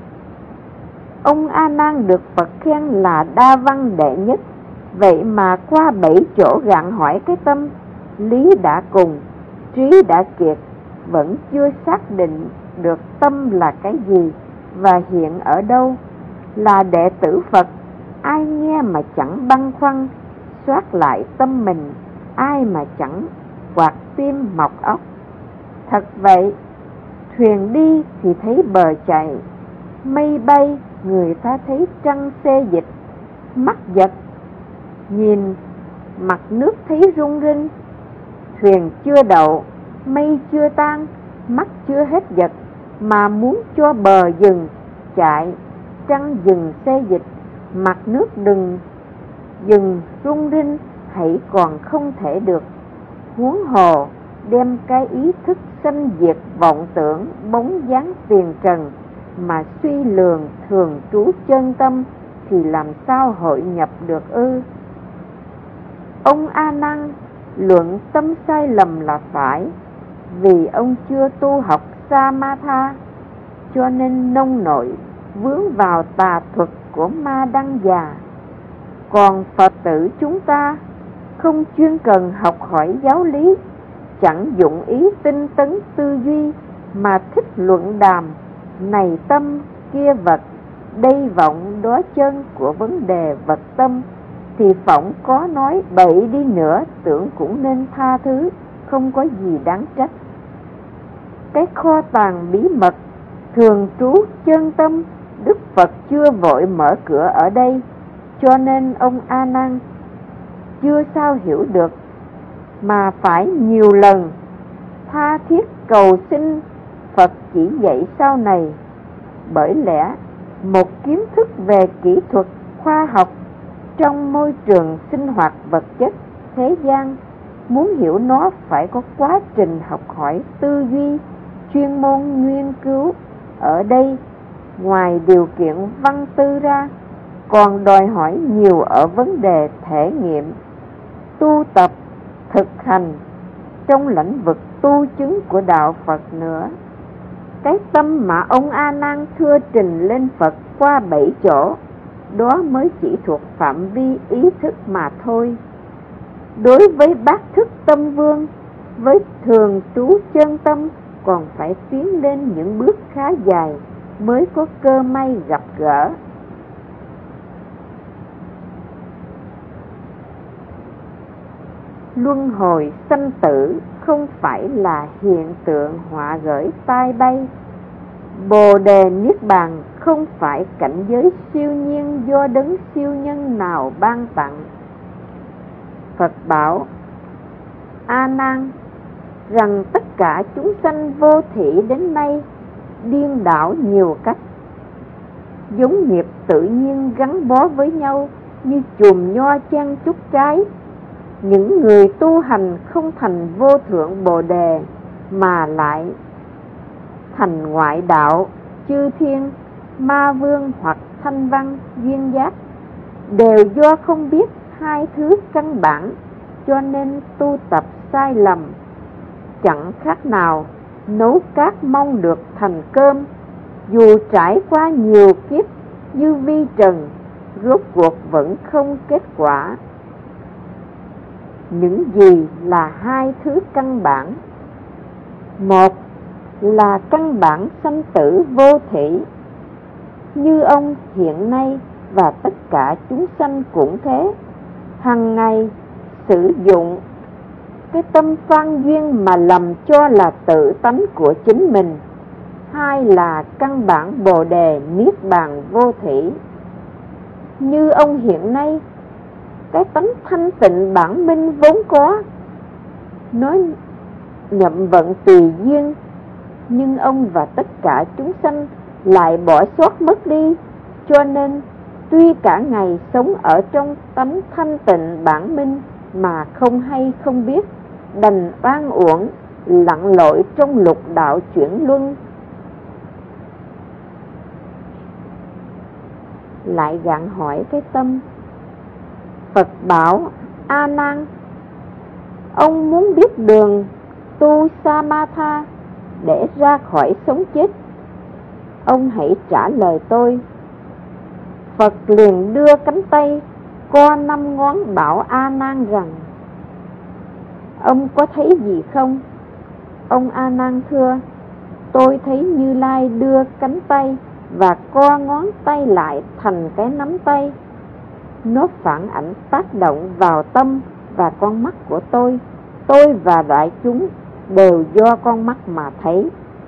Ông A Nan được Phật khen là đa văn đệ nhất, vậy mà qua 7 chỗ gạn hỏi cái tâm, lý đã cùng, trí đã kiệt, vẫn chưa xác định được tâm là cái gì và hiện ở đâu. Là đệ tử Phật, ai nghe mà chẳng băn khoăn, soát lại tâm mình, ai mà chẳng quạt tim mọc óc. Thật vậy, thuyền đi thì thấy bờ chạy, mây bay người ta thấy trăng xê dịch, mắt giật nhìn mặt nước thấy rung rinh. Thuyền chưa đậu, mây chưa tan, mắt chưa hết giật, mà muốn cho bờ dừng chạy, trăng dừng xê dịch, mặt nước đừng dừng rung rinh, hãy còn không thể được. Huống hồ đem cái ý thức sanh diệt vọng tưởng bóng dáng tiền trần mà suy lường thường trú chân tâm, thì làm sao hội nhập được ư? Ông A Nan luận tâm sai lầm là phải, vì ông chưa tu học Samatha, cho nên nông nội vướng vào tà thuật của ma đăng già. Còn Phật tử chúng ta không chuyên cần học hỏi giáo lý, chẳng dụng ý tinh tấn tư duy, mà thích luận đàm này tâm kia vật, đây vọng đó chân của vấn đề vật tâm, thì phỏng có nói bậy đi nữa tưởng cũng nên tha thứ, không có gì đáng trách. Cái kho tàng bí mật thường trú chân tâm, Đức Phật chưa vội mở cửa ở đây, cho nên ông A Nan chưa sao hiểu được, mà phải nhiều lần tha thiết cầu xin Phật chỉ dạy sau này. Bởi lẽ một kiến thức về kỹ thuật khoa học trong môi trường sinh hoạt vật chất thế gian, muốn hiểu nó phải có quá trình học hỏi tư duy, chuyên môn nghiên cứu. Ở đây ngoài điều kiện văn tư ra, còn đòi hỏi nhiều ở vấn đề thể nghiệm, tu tập, thực hành trong lĩnh vực tu chứng của đạo Phật nữa. Cái tâm mà ông A Nan thưa trình lên Phật qua 7 chỗ, đó mới chỉ thuộc phạm vi ý thức mà thôi. Đối với bát thức tâm vương, với thường trú chân tâm, còn phải tiến lên những bước khá dài mới có cơ may gặp gỡ. Luân hồi sanh tử không phải là hiện tượng họa gởi tai bay. Bồ đề niết bàn không phải cảnh giới siêu nhiên do đấng siêu nhân nào ban tặng. Phật bảo A Nan rằng tất cả chúng sanh vô thị đến nay điên đảo nhiều cách, giống nghiệp tự nhiên gắn bó với nhau như chùm nho chen chúc trái. Những người tu hành không thành vô thượng bồ đề, mà lại thành ngoại đạo, chư thiên, ma vương hoặc thanh văn, duyên giác, đều do không biết hai thứ căn bản, cho nên tu tập sai lầm. Chẳng khác nào nấu cát mong được thành cơm, dù trải qua nhiều kiếp như vi trần, rốt cuộc vẫn không kết quả. Những gì là hai thứ căn bản? Một là căn bản sanh tử vô thị, như ông hiện nay và tất cả chúng sanh cũng thế, hằng ngày sử dụng cái tâm phan duyên mà lầm cho là tự tánh của chính mình. Hai là căn bản bồ đề niết bàn vô thị, như ông hiện nay cái tánh thanh tịnh bản minh vốn có, nói nhậm vận tùy duyên, nhưng ông và tất cả chúng sanh lại bỏ sót mất đi. Cho nên tuy cả ngày sống ở trong tánh thanh tịnh bản minh mà không hay không biết, đành oan uổng lặn lội trong lục đạo chuyển luân. Lại gặng hỏi cái tâm. Phật bảo: A Nan, ông muốn biết đường tu Samatha để ra khỏi sống chết, ông hãy trả lời tôi. Phật liền đưa cánh tay co 5 ngón bảo A Nan rằng: ông có thấy gì không? Ông A Nan thưa: tôi thấy Như Lai đưa cánh tay và co ngón tay lại thành cái nắm tay. Nó phản ảnh tác động vào tâm và con mắt của tôi và đại chúng đều do con mắt mà thấy.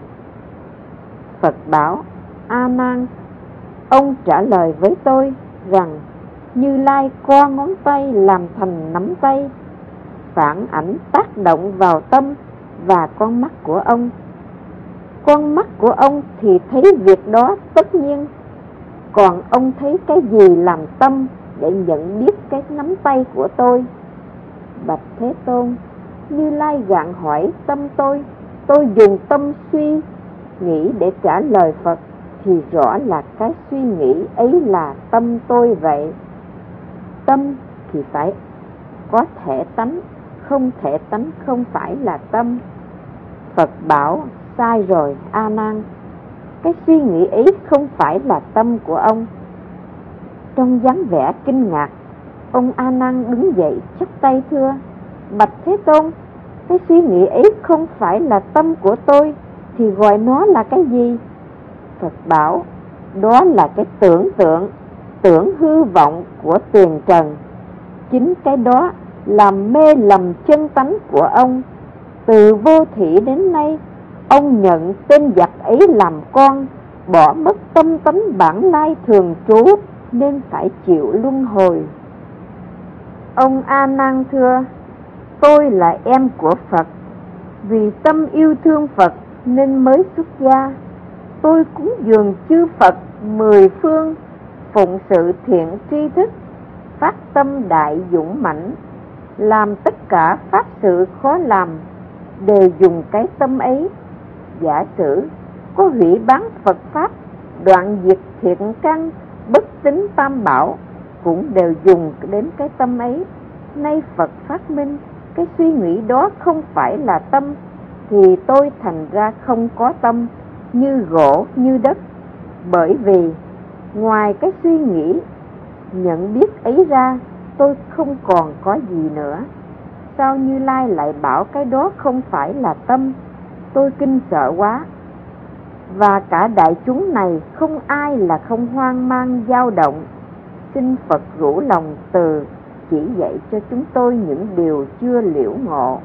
Phật bảo: A Nan, ông trả lời với tôi rằng Như Lai co ngón tay làm thành nắm tay, phản ảnh tác động vào tâm và con mắt của ông. Con mắt của ông thì thấy việc đó tất nhiên, còn ông thấy cái gì làm tâm để nhận biết cái nắm tay của tôi? Bạch Thế Tôn, Như Lai gặng hỏi tâm tôi dùng tâm suy nghĩ để trả lời Phật, thì rõ là cái suy nghĩ ấy là tâm tôi vậy. Tâm thì phải có thể tánh, không thể tánh không phải là tâm. Phật bảo: sai rồi A Nan, cái suy nghĩ ấy không phải là tâm của ông. Trong dáng vẻ kinh ngạc, ông A Nan đứng dậy chắp tay thưa: Bạch Thế Tôn, cái suy nghĩ ấy không phải là tâm của tôi, thì gọi nó là cái gì? Phật bảo: đó là cái tưởng hư vọng của tiền trần. Chính cái đó làm mê lầm chân tánh của ông. Từ vô thị đến nay, ông nhận tên giặc ấy làm con, bỏ mất tâm tánh bản lai thường trú, nên phải chịu luân hồi. Ông A Nan thưa: tôi là em của Phật, vì tâm yêu thương Phật nên mới xuất gia. Tôi cúng dường chư Phật 10 phương, phụng sự thiện tri thức, phát tâm đại dũng mãnh, làm tất cả pháp sự khó làm, đều dùng cái tâm ấy. Giả sử có hủy bán Phật Pháp, đoạn diệt thiện căn, bất tín tam bảo, cũng đều dùng đến cái tâm ấy. Nay Phật phát minh cái suy nghĩ đó không phải là tâm, thì tôi thành ra không có tâm, như gỗ như đất. Bởi vì ngoài cái suy nghĩ nhận biết ấy ra, tôi không còn có gì nữa. Sao Như Lai lại bảo cái đó không phải là tâm? Tôi kinh sợ quá. Và cả đại chúng này không ai là không hoang mang dao động. Xin Phật rủ lòng từ chỉ dạy cho chúng tôi những điều chưa liễu ngộ.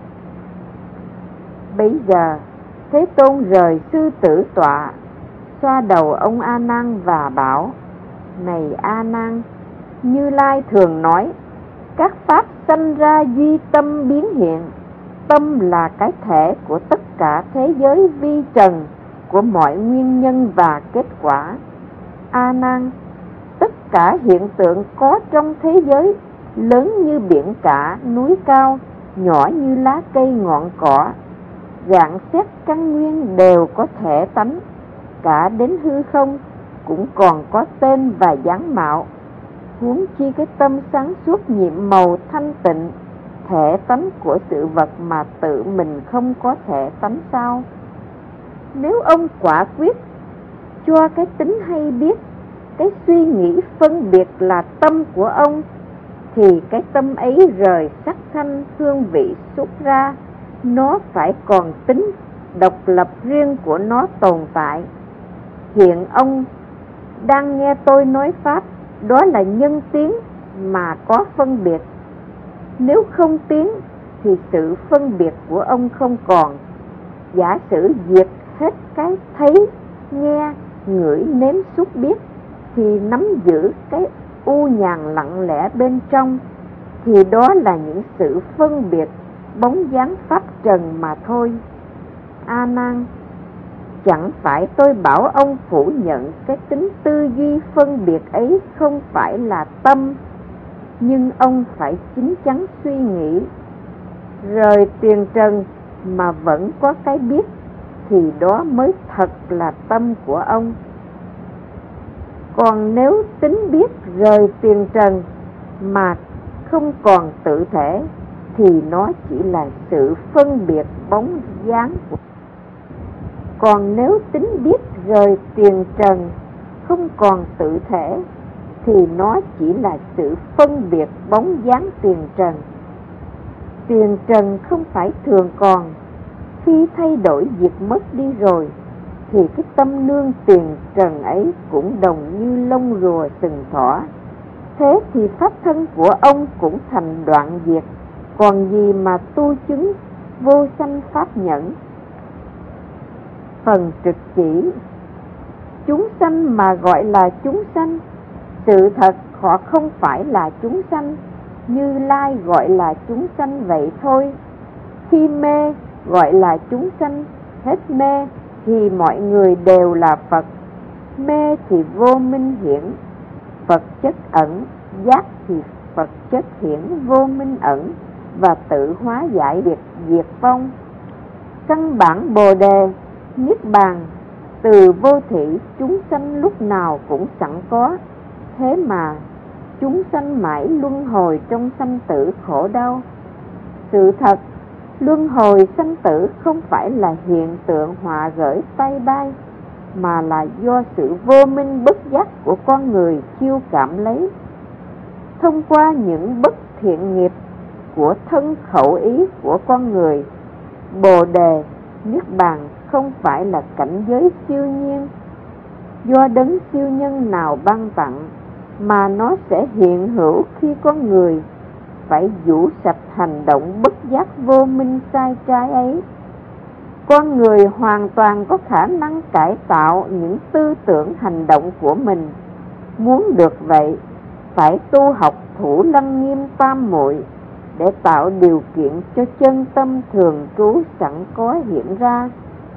Bấy giờ Thế Tôn rời sư tử tọa, xoa đầu ông A Nan và bảo: này A Nan, Như Lai thường nói các pháp sanh ra duy tâm biến hiện. Tâm là cái thể của tất cả thế giới vi trần, của mọi nguyên nhân và kết quả. A Nan, tất cả hiện tượng có trong thế giới, lớn như biển cả, núi cao, nhỏ như lá cây ngọn cỏ, rạng xét căn nguyên đều có thể tánh, cả đến hư không cũng còn có tên và dáng mạo. Huống chi cái tâm sáng suốt nhiệm màu thanh tịnh, thể tánh của sự vật mà tự mình không có thể tánh sao? Nếu ông quả quyết cho cái tính hay biết, cái suy nghĩ phân biệt là tâm của ông, thì cái tâm ấy rời sắc thanh hương vị xuất ra, nó phải còn tính độc lập riêng của nó tồn tại. Hiện ông đang nghe tôi nói pháp, đó là nhân tiến mà có phân biệt. Nếu không tiến thì sự phân biệt của ông không còn. Giả sử diệt hết cái thấy, nghe, ngửi, nếm, xúc, biết, thì nắm giữ cái u nhàn lặng lẽ bên trong, thì đó là những sự phân biệt bóng dáng pháp trần mà thôi. A Nan, chẳng phải tôi bảo ông phủ nhận cái tính tư duy phân biệt ấy không phải là tâm, nhưng ông phải chín chắn suy nghĩ. Rời tiền trần mà vẫn có cái biết thì đó mới thật là tâm của ông. Còn nếu tính biết rời tiền trần mà không còn tự thể thì nó chỉ là sự phân biệt bóng dáng. Còn nếu tính biết rời tiền trần không còn tự thể thì nó chỉ là sự phân biệt bóng dáng tiền trần. Tiền trần không phải thường còn, khi thay đổi diệt mất đi rồi thì cái tâm nương tiền trần ấy cũng đồng như lông rùa sừng thỏ. Thế thì pháp thân của ông cũng thành đoạn diệt, còn gì mà tu chứng vô sanh pháp nhẫn. Phần trực chỉ: chúng sanh mà gọi là chúng sanh, sự thật họ không phải là chúng sanh, Như Lai gọi là chúng sanh vậy thôi. Khi mê gọi là chúng sanh, hết mê thì mọi người đều là Phật. Mê thì vô minh hiển, Phật chất ẩn; giác thì Phật chất hiển vô minh ẩn, và tự hóa giải diệt vong. Căn bản Bồ Đề, Niết Bàn, từ vô thị chúng sanh lúc nào cũng sẵn có. Thế mà chúng sanh mãi luân hồi trong sanh tử khổ đau. Sự thật, luân hồi sanh tử không phải là hiện tượng họa gởi tay bay, mà là do sự vô minh bất giác của con người chiêu cảm lấy. Thông qua những bất thiện nghiệp của thân khẩu ý của con người, Bồ Đề, Niết Bàn không phải là cảnh giới siêu nhiên do đấng siêu nhân nào ban tặng, mà nó sẽ hiện hữu khi con người phải vũ sạch hành động bất giác vô minh sai trái ấy. Con người hoàn toàn có khả năng cải tạo những tư tưởng hành động của mình. Muốn được vậy, phải tu học Thủ Lăng Nghiêm Tam Muội để tạo điều kiện cho chân tâm thường trú sẵn có hiện ra.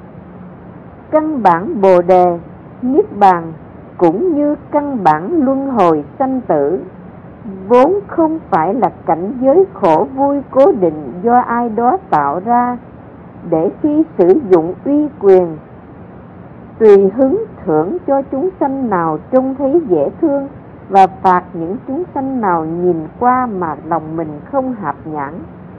Căn bản Bồ Đề, Niết Bàn cũng như căn bản luân hồi sanh tử, vốn không phải là cảnh giới khổ vui cố định do ai đó tạo ra, để khi sử dụng uy quyền tùy hứng thưởng cho chúng sanh nào trông thấy dễ thương, và phạt những chúng sanh nào nhìn qua mà lòng mình không hạp nhãn.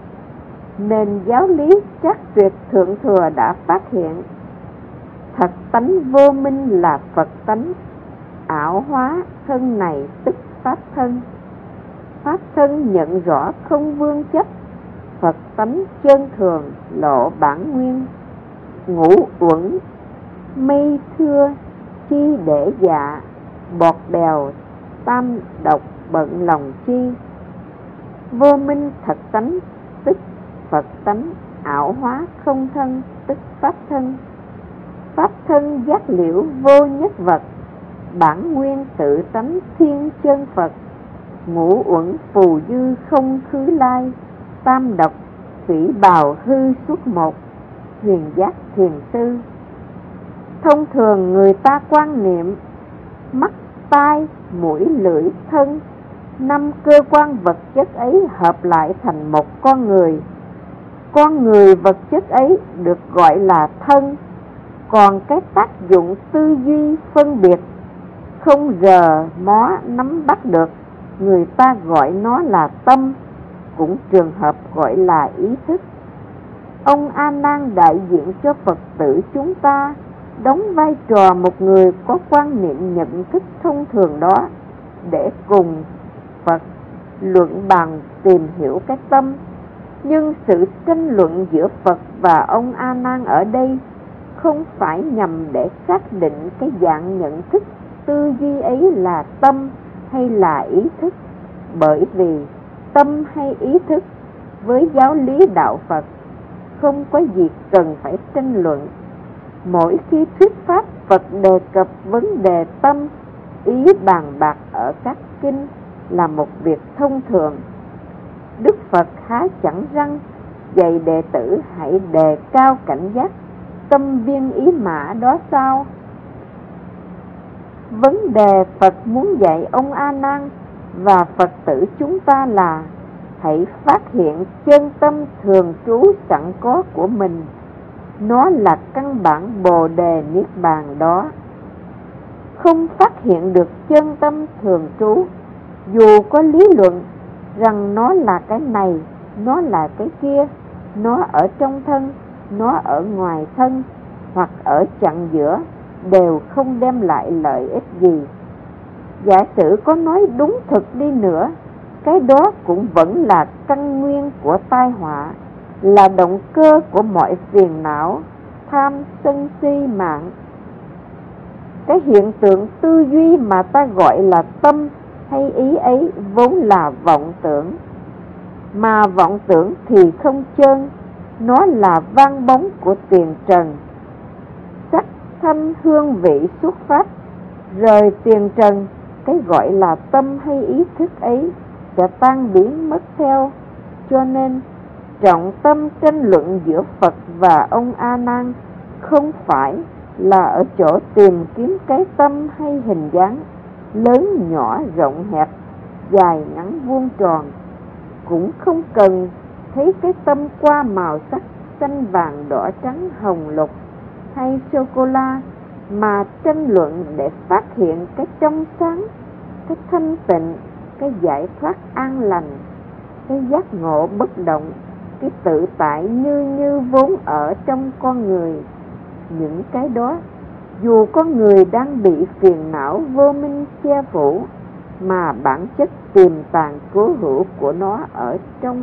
Nền giáo lý Trác Tuyệt Thượng Thừa đã phát hiện thật tánh vô minh là Phật tánh, ảo hóa thân này tức pháp thân. Pháp thân nhận rõ không vương chấp, Phật tánh chân thường lộ bản nguyên. Ngũ uẩn mây thưa chi để dạ, bọt bèo tam độc bận lòng chi. Vô minh thật tánh tức Phật tánh, ảo hóa không thân tức pháp thân. Pháp thân giác liễu vô nhất vật, bản nguyên tự tánh thiên chân Phật. Ngũ uẩn phù dư không khứ lai, tam độc thủy bào hư suốt một. Huyền giác thiền sư. Thông thường người ta quan niệm mắt, tai, mũi, lưỡi, thân, 5 cơ quan vật chất ấy hợp lại thành một con người. Con người vật chất ấy được gọi là thân, còn cái tác dụng tư duy phân biệt không rờ mó nắm bắt được, người ta gọi nó là tâm, cũng trường hợp gọi là ý thức. Ông A Nan đại diện cho Phật tử chúng ta, đóng vai trò một người có quan niệm nhận thức thông thường đó, để cùng Phật luận bàn tìm hiểu cái tâm. Nhưng sự tranh luận giữa Phật và ông A Nan ở đây không phải nhằm để xác định cái dạng nhận thức tư duy ấy là tâm hay là ý thức, bởi vì tâm hay ý thức với giáo lý đạo Phật không có gì cần phải tranh luận. Mỗi khi thuyết pháp, Phật đề cập vấn đề tâm, ý bàn bạc ở các kinh là một việc thông thường. Đức Phật há chẳng răng dạy đệ tử hãy đề cao cảnh giác, tâm viên ý mã đó sao? Vấn đề Phật muốn dạy ông A Nan và Phật tử chúng ta là hãy phát hiện chân tâm thường trú sẵn có của mình. Nó là căn bản Bồ đề Niết Bàn đó. Không phát hiện được chân tâm thường trú, dù có lý luận rằng nó là cái này, nó là cái kia, nó ở trong thân, nó ở ngoài thân, hoặc ở chặng giữa, đều không đem lại lợi ích gì. Giả sử có nói đúng thực đi nữa, cái đó cũng vẫn là căn nguyên của tai họa, là động cơ của mọi phiền não, tham, sân, si, mạng. Cái hiện tượng tư duy mà ta gọi là tâm hay ý ấy vốn là vọng tưởng. Mà vọng tưởng thì không chân, nó là vang bóng của tiền trần. Sắc, thanh, hương vị xuất phát, rời tiền trần, cái gọi là tâm hay ý thức ấy sẽ tan biến mất theo. Cho nên, trọng tâm tranh luận giữa Phật và ông A Nan không phải là ở chỗ tìm kiếm cái tâm hay hình dáng, lớn nhỏ rộng hẹp, dài ngắn vuông tròn, cũng không cần thấy cái tâm qua màu sắc xanh vàng đỏ trắng hồng lục hay sô-cô-la, mà tranh luận để phát hiện cái trong sáng, cái thanh tịnh, cái giải thoát an lành, cái giác ngộ bất động, cái tự tại như vốn ở trong con người. Những cái đó, dù con người đang bị phiền não vô minh che phủ, mà bản chất tiềm tàng cố hữu của nó ở trong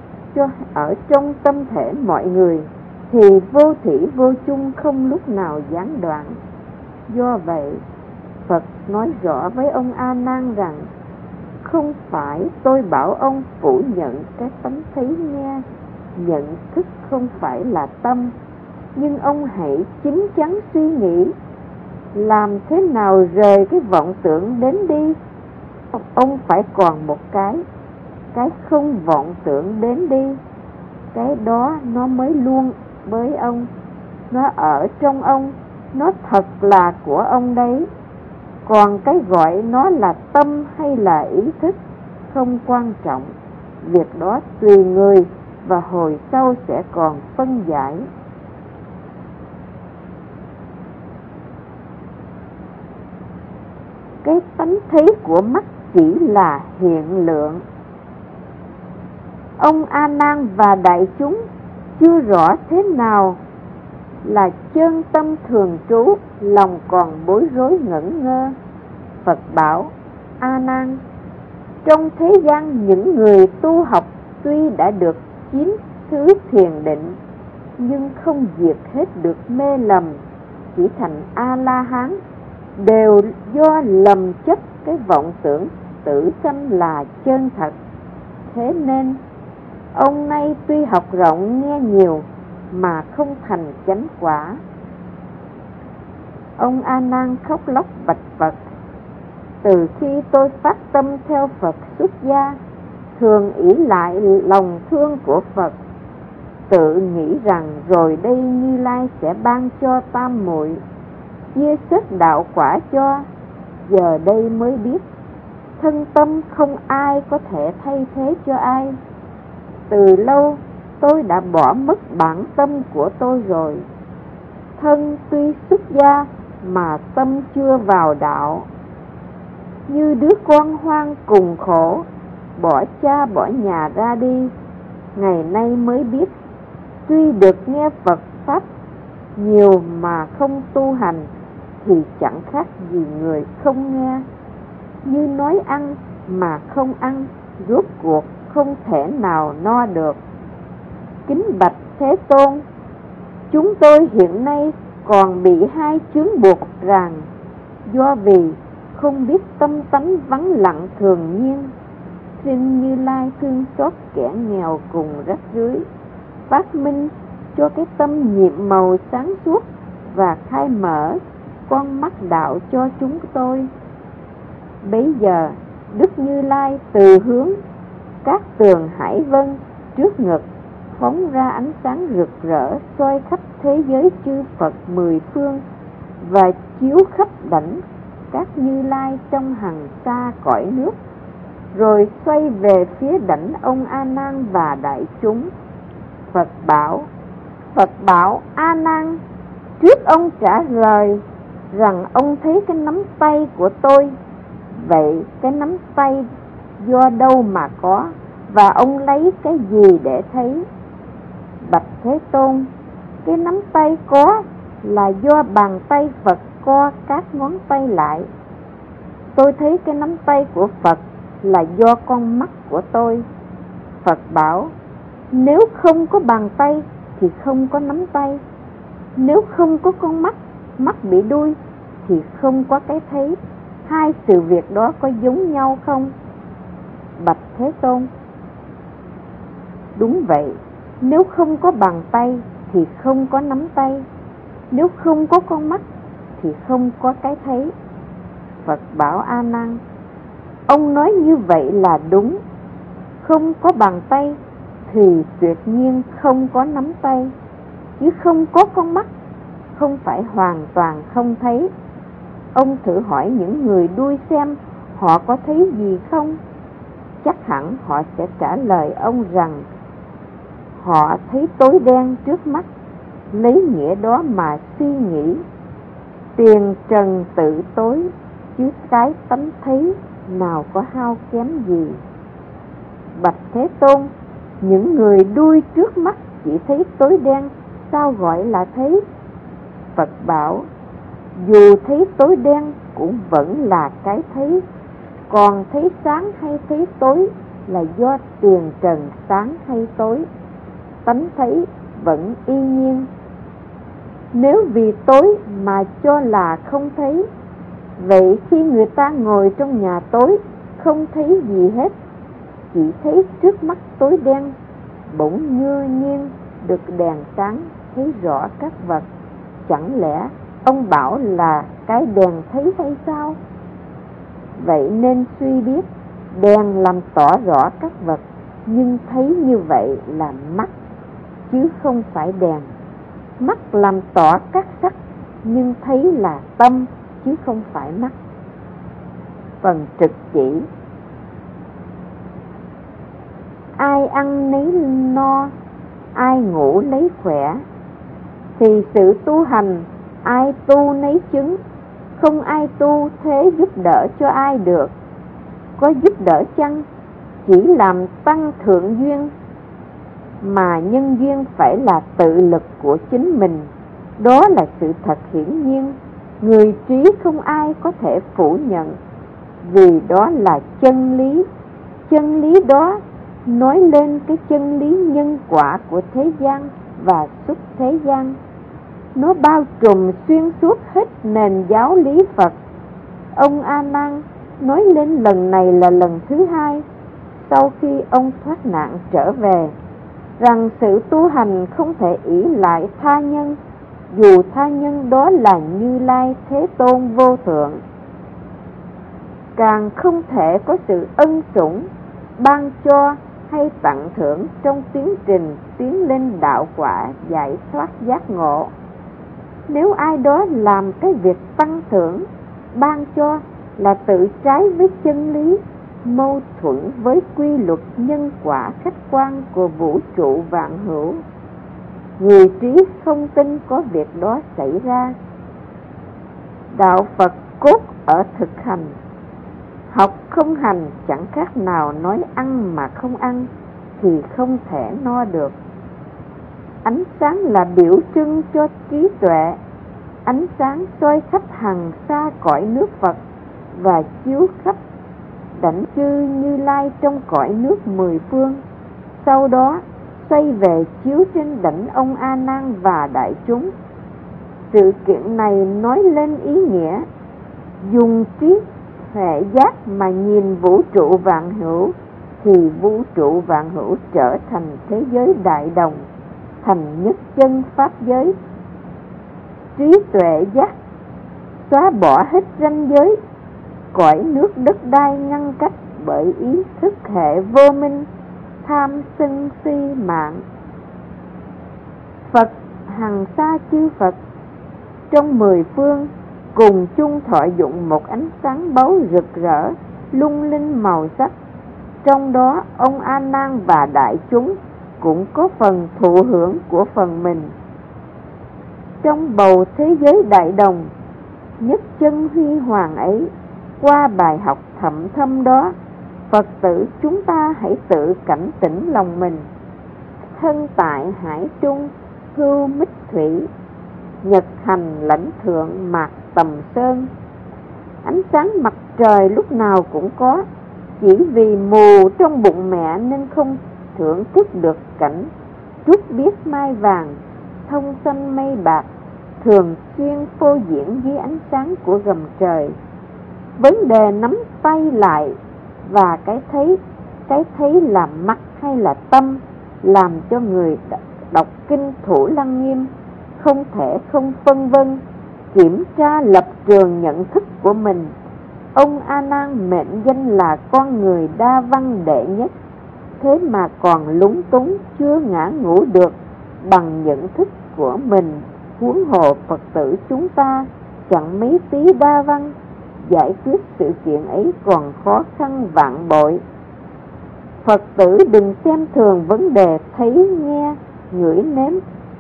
tâm thể mọi người, thì vô thủy vô chung không lúc nào gián đoạn. Do vậy, Phật nói rõ với ông A Nan rằng, không phải tôi bảo ông phủ nhận cái tánh thấy nghe, nhận thức không phải là tâm, nhưng ông hãy chín chắn suy nghĩ, làm thế nào rời cái vọng tưởng đến đi. Ông phải còn một cái không vọng tưởng đến đi. Cái đó nó mới luôn với ông, nó ở trong ông, nó thật là của ông đấy. Còn cái gọi nó là tâm hay là ý thức không quan trọng, việc đó tùy người và hồi sau sẽ còn phân giải. Cái tánh thấy của mắt chỉ là hiện lượng. Ông A Nan và đại chúng chưa rõ thế nào là chân tâm thường trú, lòng còn bối rối ngẩn ngơ. Phật bảo: A Nan, trong thế gian những người tu học tuy đã được 9 thứ thiền định, nhưng không diệt hết được mê lầm, chỉ thành A-la-hán, đều do lầm chấp cái vọng tưởng tử sanh là chân thật. Thế nên ông nay tuy học rộng nghe nhiều mà không thành chánh quả. Ông A Nan khóc lóc bạch Phật: từ khi tôi phát tâm theo Phật xuất gia, thường ỷ lại lòng thương của Phật, tự nghĩ rằng rồi đây Như Lai sẽ ban cho tam muội, chia sớt đạo quả cho. Giờ đây mới biết, thân tâm không ai có thể thay thế cho ai. Từ lâu tôi đã bỏ mất bản tâm của tôi rồi. Thân tuy xuất gia mà tâm chưa vào đạo, như đứa con hoang cùng khổ, bỏ cha bỏ nhà ra đi. Ngày nay mới biết, tuy được nghe Phật Pháp nhiều mà không tu hành, thì chẳng khác gì người không nghe. Như nói ăn mà không ăn, rốt cuộc không thể nào no được. Kính bạch Thế Tôn, chúng tôi hiện nay còn bị hai chướng buộc ràng, do vì không biết tâm tánh vắng lặng thường nhiên. Xin Như Lai thương xót kẻ nghèo cùng rách rưới, phát minh cho cái tâm nhiệm màu sáng suốt và khai mở con mắt đạo cho chúng tôi. Bấy giờ Đức Như Lai từ hướng các tường hải vân trước ngực phóng ra ánh sáng rực rỡ soi khắp thế giới chư Phật mười phương và chiếu khắp đảnh các Như Lai trong hằng xa cõi nước, rồi xoay về phía đảnh ông A Nan và đại chúng. Phật bảo A Nan, trước ông trả lời rằng ông thấy cái nắm tay của tôi. Vậy cái nắm tay do đâu mà có, và ông lấy cái gì để thấy? Bạch Thế Tôn, cái nắm tay có là do bàn tay Phật co các ngón tay lại. Tôi thấy cái nắm tay của Phật là do con mắt của tôi. Phật bảo, nếu không có bàn tay thì không có nắm tay. Nếu không có con mắt, mắt bị đuôi, thì không có cái thấy. Hai sự việc đó có giống nhau không? Bạch Thế Tôn, đúng vậy. Nếu không có bàn tay thì không có nắm tay. Nếu không có con mắt thì không có cái thấy. Phật bảo A Nan, ông nói như vậy là đúng. Không có bàn tay thì tuyệt nhiên không có nắm tay, chứ không có con mắt không phải hoàn toàn không thấy. Ông thử hỏi những người đuôi xem họ có thấy gì không? Chắc hẳn họ sẽ trả lời ông rằng họ thấy tối đen trước mắt, lấy nghĩa đó mà suy nghĩ. Tiền trần tự tối, chứ cái tánh thấy nào có hao kém gì. Bạch Thế Tôn, những người đuôi trước mắt chỉ thấy tối đen, sao gọi là thấy? Phật bảo, dù thấy tối đen cũng vẫn là cái thấy. Còn thấy sáng hay thấy tối là do tiền trần sáng hay tối, tánh thấy vẫn y nhiên. Nếu vì tối mà cho là không thấy, vậy khi người ta ngồi trong nhà tối không thấy gì hết, chỉ thấy trước mắt tối đen, bỗng như nhiên được đèn sáng thấy rõ các vật, chẳng lẽ ông bảo là cái đèn thấy hay sao? Vậy nên suy biết, đèn làm tỏ rõ các vật, nhưng thấy như vậy là mắt, chứ không phải đèn. Mắt làm tỏ các sắc, nhưng thấy là tâm, chứ không phải mắt. Phần trực chỉ, ai ăn nấy no, ai ngủ lấy khỏe, thì sự tu hành ai tu nấy chứng. Không ai tu thế giúp đỡ cho ai được. Có giúp đỡ chăng, chỉ làm tăng thượng duyên, mà nhân duyên phải là tự lực của chính mình. Đó là sự thật hiển nhiên, người trí không ai có thể phủ nhận, vì đó là chân lý. Chân lý đó nói lên cái chân lý nhân quả của thế gian và xuất thế gian. Nó bao trùm xuyên suốt hết nền giáo lý Phật. Ông A Nan nói lên lần này là lần thứ hai sau khi ông thoát nạn trở về, rằng sự tu hành không thể ỷ lại tha nhân, dù tha nhân đó là Như Lai Thế Tôn vô thượng. Càng không thể có sự ân sủng, ban cho hay tặng thưởng trong tiến trình tiến lên đạo quả giải thoát giác ngộ. Nếu ai đó làm cái việc tăng thưởng, ban cho là tự trái với chân lý, mâu thuẫn với quy luật nhân quả khách quan của vũ trụ vạn hữu, người trí không tin có việc đó xảy ra. Đạo Phật cốt ở thực hành, học không hành chẳng khác nào nói ăn mà không ăn thì không thể no được. Ánh sáng là biểu trưng cho trí tuệ, ánh sáng soi khắp hằng xa cõi nước Phật và chiếu khắp đảnh chư Như Lai trong cõi nước mười phương. Sau đó xoay về chiếu trên đảnh ông A Nan và đại chúng. Sự kiện này nói lên ý nghĩa dùng trí huệ giác mà nhìn vũ trụ vạn hữu, thì vũ trụ vạn hữu trở thành thế giới đại đồng, thành nhất chân pháp giới. Trí tuệ giác xóa bỏ hết ranh giới, cõi nước đất đai ngăn cách bởi ý thức hệ vô minh, tham sân si mạng, Phật hằng xa chư Phật trong 10 phương cùng chung thọ dụng một ánh sáng báu rực rỡ, lung linh màu sắc. Trong đó ông A Nan và đại chúng cũng có phần thụ hưởng của phần mình. Trong bầu thế giới đại đồng, nhất chân huy hoàng ấy, qua bài học thậm thâm đó, Phật tử chúng ta hãy tự cảnh tỉnh lòng mình. Thân tại hải trung, hưu mích thủy, nhật hành lãnh thượng mạc tầm sơn. Ánh sáng mặt trời lúc nào cũng có, chỉ vì mù trong bụng mẹ nên không thưởng thức được cảnh trút biếc mai vàng, thông xanh mây bạc, thường xuyên phô diễn dưới ánh sáng của gầm trời. Vấn đề nắm tay lại và cái thấy là mắt hay là tâm, làm cho người đọc kinh Thủ Lăng Nghiêm không thể không phân vân, kiểm tra lập trường nhận thức của mình. Ông A Nan mệnh danh là con người đa văn đệ nhất, thế mà còn lúng túng chưa ngã ngũ được bằng nhận thức của mình. Huống hồ Phật tử chúng ta chẳng mấy tí đa văn, giải quyết sự kiện ấy còn khó khăn vạn bội. Phật tử đừng xem thường vấn đề thấy nghe, ngửi nếm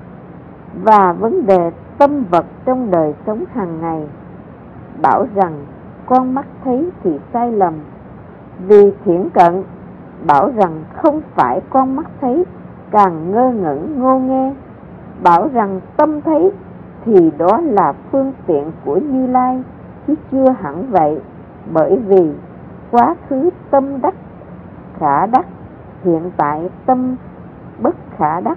và vấn đề tâm vật trong đời sống hàng ngày. Bảo rằng con mắt thấy thì sai lầm, vì thiển cận. Bảo rằng không phải con mắt thấy, càng ngơ ngẩn ngô nghê. Bảo rằng tâm thấy thì đó là phương tiện của Như Lai, chứ chưa hẳn vậy. Bởi vì quá khứ tâm đắc khả đắc, hiện tại tâm bất khả đắc,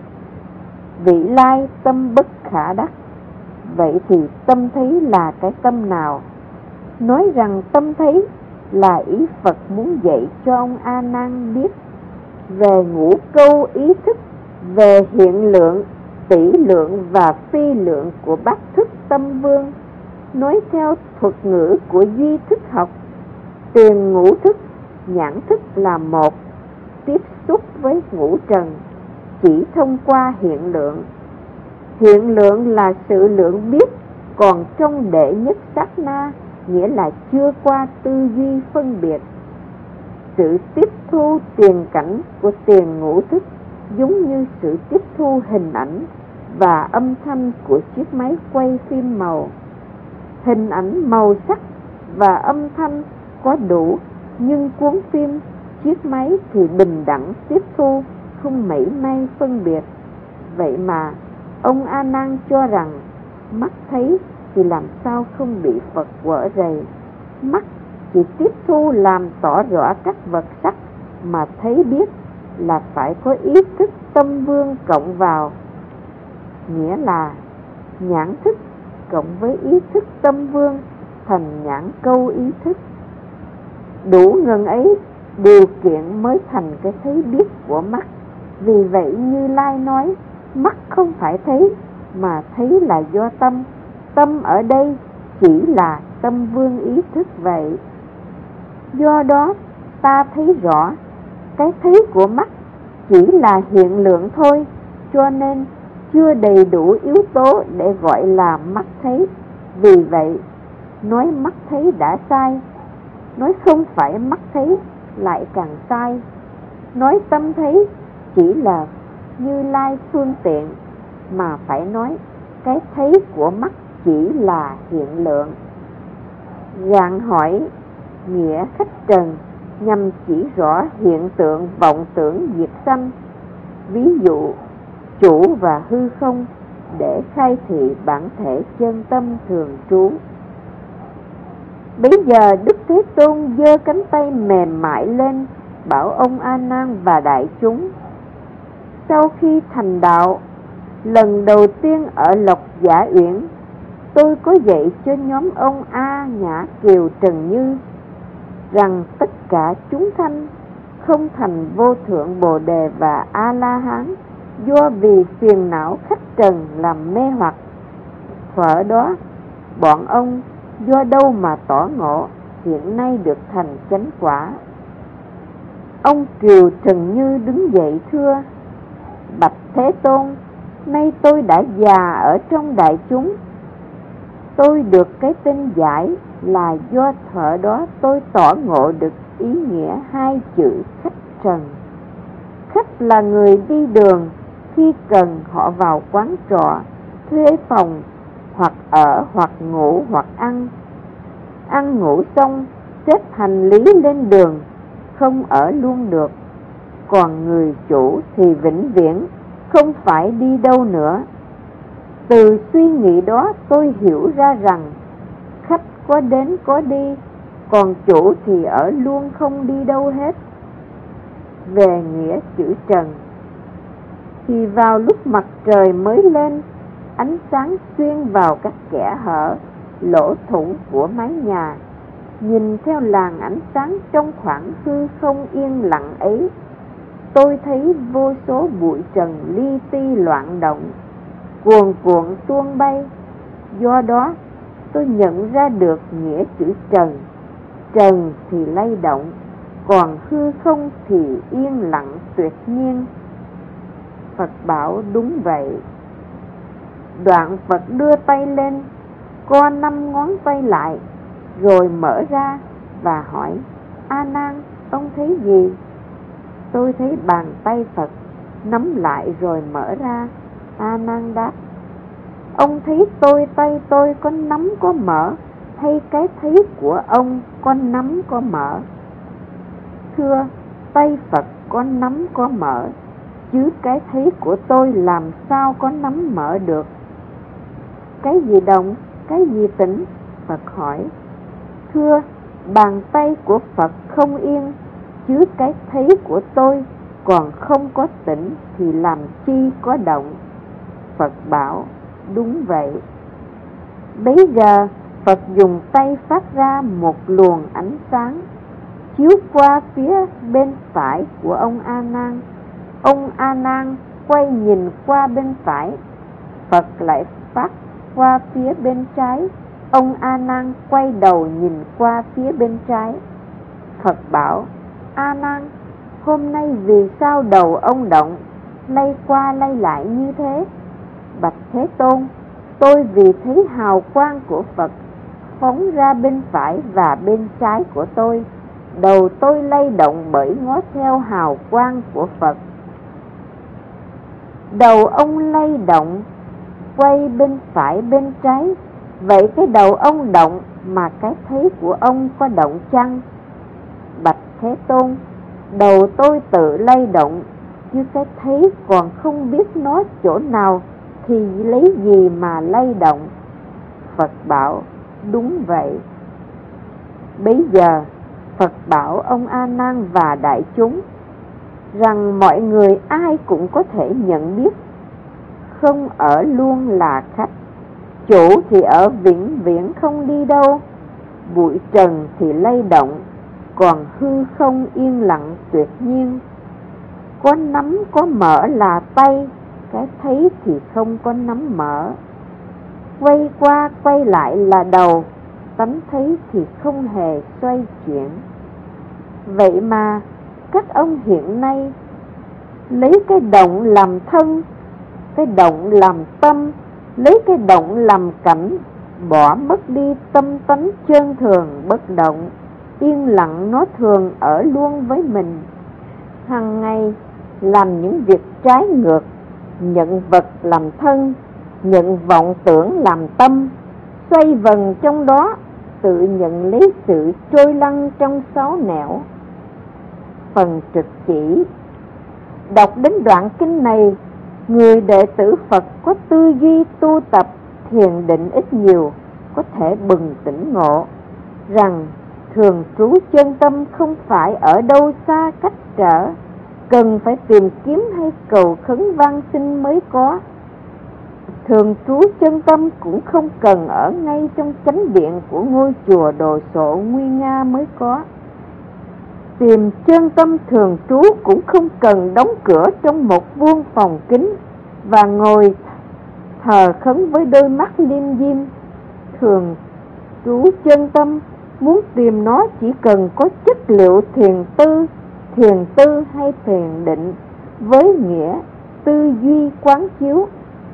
vị lai tâm bất khả đắc. Vậy thì tâm thấy là cái tâm nào? Nói rằng tâm thấy là ý Phật muốn dạy cho ông A Nan biết về ngũ câu ý thức, về hiện lượng, tỷ lượng và phi lượng của bát thức tâm vương. Nói theo thuật ngữ của duy thức học, tiền ngũ thức, nhãn thức là một, tiếp xúc với ngũ trần chỉ thông qua hiện lượng. Hiện lượng là sự lượng biết, còn trong đệ nhất sát na, nghĩa là chưa qua tư duy phân biệt. Sự tiếp thu tiền cảnh của tiền ngũ thức giống như sự tiếp thu hình ảnh và âm thanh của chiếc máy quay phim màu. Hình ảnh, màu sắc và âm thanh có đủ, nhưng cuốn phim, chiếc máy thì bình đẳng tiếp thu, không mảy may phân biệt. Vậy mà ông A Nan cho rằng mắt thấy thì làm sao không bị Phật quở rầy. Mắt chỉ tiếp thu làm tỏ rõ các vật sắc, mà thấy biết là phải có ý thức tâm vương cộng vào, nghĩa là nhãn thức cộng với ý thức tâm vương thành nhãn câu ý thức. Đủ ngần ấy điều kiện mới thành cái thấy biết của mắt. Vì vậy Như Lai nói mắt không phải thấy, mà thấy là do tâm. Tâm ở đây chỉ là tâm vương ý thức vậy. Do đó ta thấy rõ cái thấy của mắt chỉ là hiện lượng thôi, cho nên chưa đầy đủ yếu tố để gọi là mắt thấy. Vì vậy nói mắt thấy đã sai, nói không phải mắt thấy lại càng sai. Nói tâm thấy chỉ là Như Lai phương tiện, mà phải nói cái thấy của mắt chỉ là hiện lượng. Gạn hỏi nghĩa khách trần nhằm chỉ rõ hiện tượng vọng tưởng diệt sanh, ví dụ chủ và hư không, để khai thị bản thể chân tâm thường trú. Bây giờ Đức Thế Tôn giơ cánh tay mềm mại lên, bảo ông A Nan và đại chúng: sau khi thành đạo lần đầu tiên ở Lộc Giả Uyển, tôi có dạy cho nhóm ông A Nhã Kiều Trần Như rằng tất cả chúng sanh không thành vô thượng Bồ Đề và A La Hán do vì phiền não khách trần làm mê hoặc. Thuở đó bọn ông do đâu mà tỏ ngộ, hiện nay được thành chánh quả. Ông Kiều Trần Như đứng dậy thưa: bạch Thế Tôn, Nay tôi đã già ở trong đại chúng. Tôi được cái tên giải là do thợ đó tôi tỏ ngộ được ý nghĩa hai chữ khách trần. Khách là người đi đường, khi cần họ vào quán trọ, thuê phòng, hoặc ở, hoặc ngủ, hoặc ăn. Ăn ngủ xong, xếp hành lý lên đường, không ở luôn được. Còn người chủ thì vĩnh viễn, không phải đi đâu nữa. Từ suy nghĩ đó tôi hiểu ra rằng, khách có đến có đi, còn chủ thì ở luôn không đi đâu hết. Về nghĩa chữ trần, thì vào lúc mặt trời mới lên, ánh sáng xuyên vào các kẽ hở, lỗ thủng của mái nhà. Nhìn theo làn ánh sáng trong khoảng hư không yên lặng ấy, tôi thấy vô số bụi trần li ti loạn động, cuồn cuộn tuôn bay. Do đó tôi nhận ra được nghĩa chữ trần. Trần thì lay động, còn hư không thì yên lặng tuyệt nhiên. Phật bảo đúng vậy. Đoạn Phật đưa tay lên, co 5 ngón tay lại, rồi mở ra và hỏi: A Nan, ông thấy gì? Tôi thấy bàn tay Phật nắm lại rồi mở ra. A Nan đáp: Ông thấy tay tôi có nắm có mở, hay cái thấy của ông có nắm có mở? Thưa, tay Phật có nắm có mở, chứ cái thấy của tôi làm sao có nắm mở được? Cái gì động, cái gì tĩnh? Phật hỏi. Thưa, bàn tay của Phật không yên, chứ cái thấy của tôi còn không có tĩnh thì làm chi có động? Phật bảo, đúng vậy. Bấy giờ Phật dùng tay phát ra một luồng ánh sáng, chiếu qua phía bên phải của ông A Nan. Ông A Nan quay nhìn qua bên phải, Phật lại phát qua phía bên trái. Ông A Nan quay đầu nhìn qua phía bên trái. Phật bảo: A Nan, hôm nay vì sao đầu ông động, lay qua lay lại như thế? Bạch Thế Tôn, tôi vì thấy hào quang của Phật phóng ra bên phải và bên trái của tôi, đầu tôi lay động bởi ngó theo hào quang của Phật. Đầu ông lay động, quay bên phải bên trái, vậy cái đầu ông động mà cái thấy của ông có động chăng? Bạch Thế Tôn, đầu tôi tự lay động, chứ cái thấy còn không biết nó chỗ nào, thì lấy gì mà lay động? Phật bảo, đúng vậy. Bấy giờ Phật bảo ông A Nan và đại chúng rằng mọi người ai cũng có thể nhận biết, không ở luôn là khách, chủ thì ở vĩnh viễn không đi đâu, bụi trần thì lay động, còn hư không yên lặng tuyệt nhiên. Có nắm có mở là tay, cái thấy thì không có nắm mở. Quay qua quay lại là đầu, tánh thấy thì không hề xoay chuyển. Vậy mà các ông hiện nay lấy cái động làm thân, cái động làm tâm, lấy cái động làm cảnh, bỏ mất đi tâm tánh chân thường bất động, yên lặng nó thường ở luôn với mình. Hằng ngày làm những việc trái ngược, nhận vật làm thân, nhận vọng tưởng làm tâm, xoay vần trong đó, tự nhận lấy sự trôi lăn trong sáu nẻo. Phần trực chỉ. Đọc đến đoạn kinh này, người đệ tử Phật có tư duy tu tập thiền định ít nhiều có thể bừng tỉnh ngộ rằng thường trú chân tâm không phải ở đâu xa cách trở, cần phải tìm kiếm hay cầu khấn van xin mới có. Thường trú chân tâm cũng không cần ở ngay trong chánh điện của ngôi chùa đồ sộ nguy nga mới có. Tìm chân tâm thường trú cũng không cần đóng cửa trong một vuông phòng kín và ngồi thờ khấn với đôi mắt liêm diêm. Thường trú chân tâm muốn tìm nó chỉ cần có chất liệu thiền tư hay thiền định với nghĩa tư duy quán chiếu,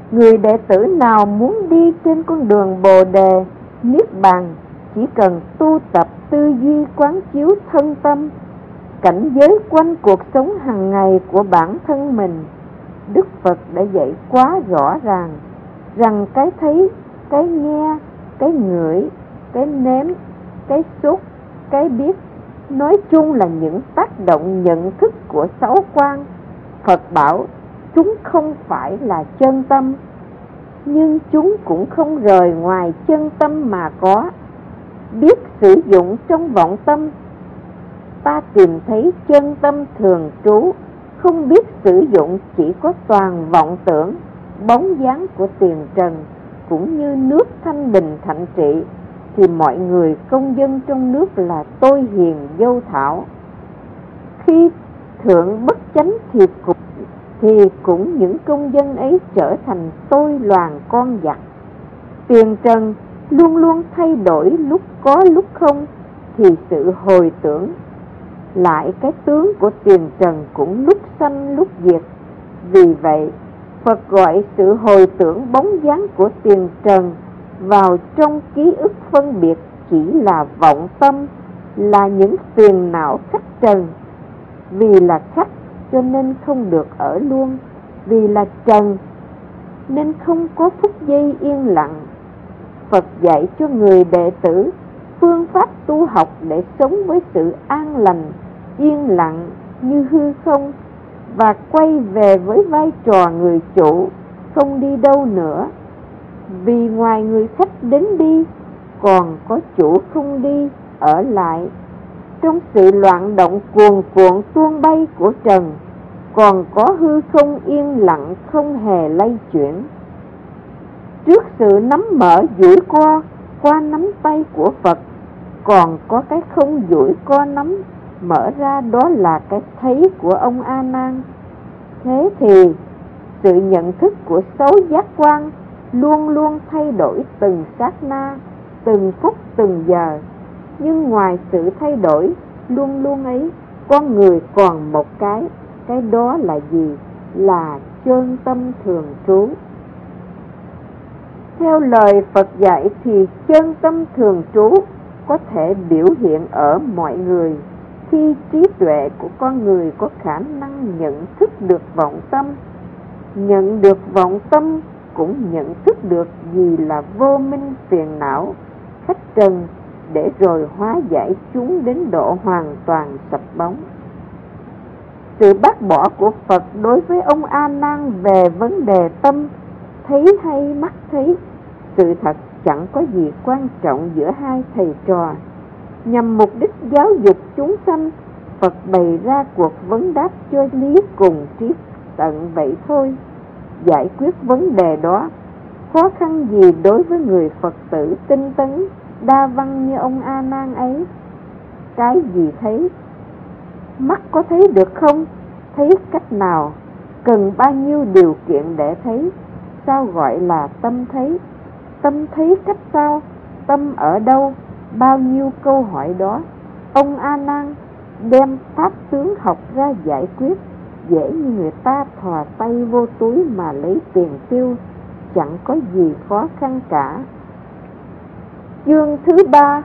Người đệ tử nào muốn đi trên con đường Bồ đề, Niết Bàn, chỉ cần tu tập tư duy quán chiếu thân tâm, cảnh giới quanh cuộc sống hàng ngày của bản thân mình. Đức Phật đã dạy quá rõ ràng rằng cái thấy, cái nghe, cái ngửi, cái nếm, cái xúc, cái biết, nói chung là những tác động nhận thức của sáu quan. Phật bảo chúng không phải là chân tâm, nhưng chúng cũng không rời ngoài chân tâm mà có. Biết sử dụng trong vọng tâm, ta tìm thấy chân tâm thường trú. Không biết sử dụng chỉ có toàn vọng tưởng, bóng dáng của tiền trần, cũng như nước thanh bình thạnh trị, thì mọi người công dân trong nước là tôi hiền dâu thảo. Khi thượng bất chánh thì cũng những công dân ấy trở thành tôi loàn con giặc. Tiền trần luôn luôn thay đổi, lúc có lúc không, thì sự hồi tưởng lại cái tướng của tiền trần cũng lúc sanh lúc diệt. Vì vậy Phật gọi sự hồi tưởng bóng dáng của tiền trần vào trong ký ức phân biệt chỉ là vọng tâm, là những phiền não khách trần. Vì là khách cho nên không được ở luôn, vì là trần nên không có phút giây yên lặng. Phật dạy cho người đệ tử phương pháp tu học để sống với sự an lành, yên lặng như hư không, và quay về với vai trò người chủ, không đi đâu nữa. Vì ngoài người khách đến đi, còn có chủ không đi, ở lại. Trong sự loạn động cuồn cuộn tuôn bay của trần, còn có hư không yên lặng không hề lay chuyển. Trước sự nắm mở duỗi qua nắm tay của Phật, còn có cái không duỗi co nắm mở ra, đó là cái thấy của ông A Nan. Thế thì sự nhận thức của sáu giác quan luôn luôn thay đổi từng sát na, từng phút từng giờ. Nhưng ngoài sự thay đổi luôn luôn ấy, con người còn một cái đó là gì? Là chân tâm thường trú. Theo lời Phật dạy thì chân tâm thường trú có thể biểu hiện ở mọi người. Khi trí tuệ của con người có khả năng nhận thức được vọng tâm, nhận được vọng tâm cũng nhận thức được gì là vô minh phiền não, khách trần, để rồi hóa giải chúng đến độ hoàn toàn sập bóng. Sự bác bỏ của Phật đối với ông A Nan về vấn đề tâm, thấy hay mắt thấy, sự thật chẳng có gì quan trọng giữa hai thầy trò. Nhằm mục đích giáo dục chúng sanh, Phật bày ra cuộc vấn đáp cho lý cùng triết tận vậy thôi. Giải quyết vấn đề đó khó khăn gì đối với người Phật tử tinh tấn, đa văn như ông A Nan ấy? Cái gì thấy? Mắt có thấy được không? Thấy cách nào? Cần bao nhiêu điều kiện để thấy? Sao gọi là tâm thấy? Tâm thấy cách sao? Tâm ở đâu? Bao nhiêu câu hỏi đó ông A Nan đem pháp tướng học ra giải quyết, dễ như người ta thò tay vô túi mà lấy tiền tiêu, chẳng có gì khó khăn cả. Chương thứ 3.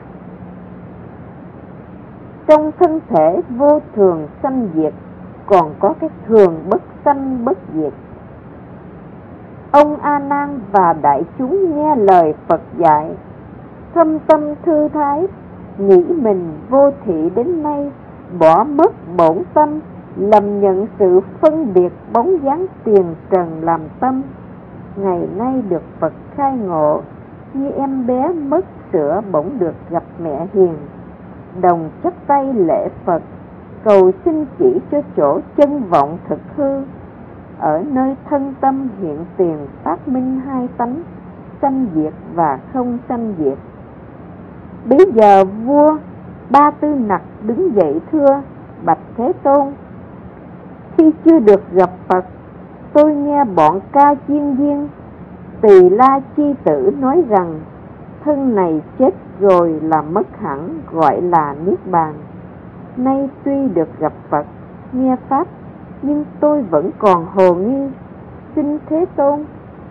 Trong thân thể vô thường sanh diệt, còn có cái thường bất sanh bất diệt. Ông A Nan và đại chúng nghe lời Phật dạy, thâm tâm thư thái, nghĩ mình vô thị đến nay, bỏ mất bổn tâm, lầm nhận sự phân biệt bóng dáng tiền trần làm tâm. Ngày nay được Phật khai ngộ, như em bé mất sữa bỗng được gặp mẹ hiền, đồng chắp tay lễ Phật, cầu xin chỉ cho chỗ chân vọng thực hư. Ở nơi thân tâm hiện tiền phát minh hai tánh, sanh diệt và không sanh diệt. Bấy giờ vua Ba Tư Nặc đứng dậy thưa: bạch Thế Tôn, khi chưa được gặp Phật, tôi nghe bọn Ca Chiên Viên, Tỳ La Chi Tử nói rằng thân này chết rồi là mất hẳn, gọi là Niết Bàn. Nay tuy được gặp Phật, nghe Pháp, nhưng tôi vẫn còn hồ nghi. Xin Thế Tôn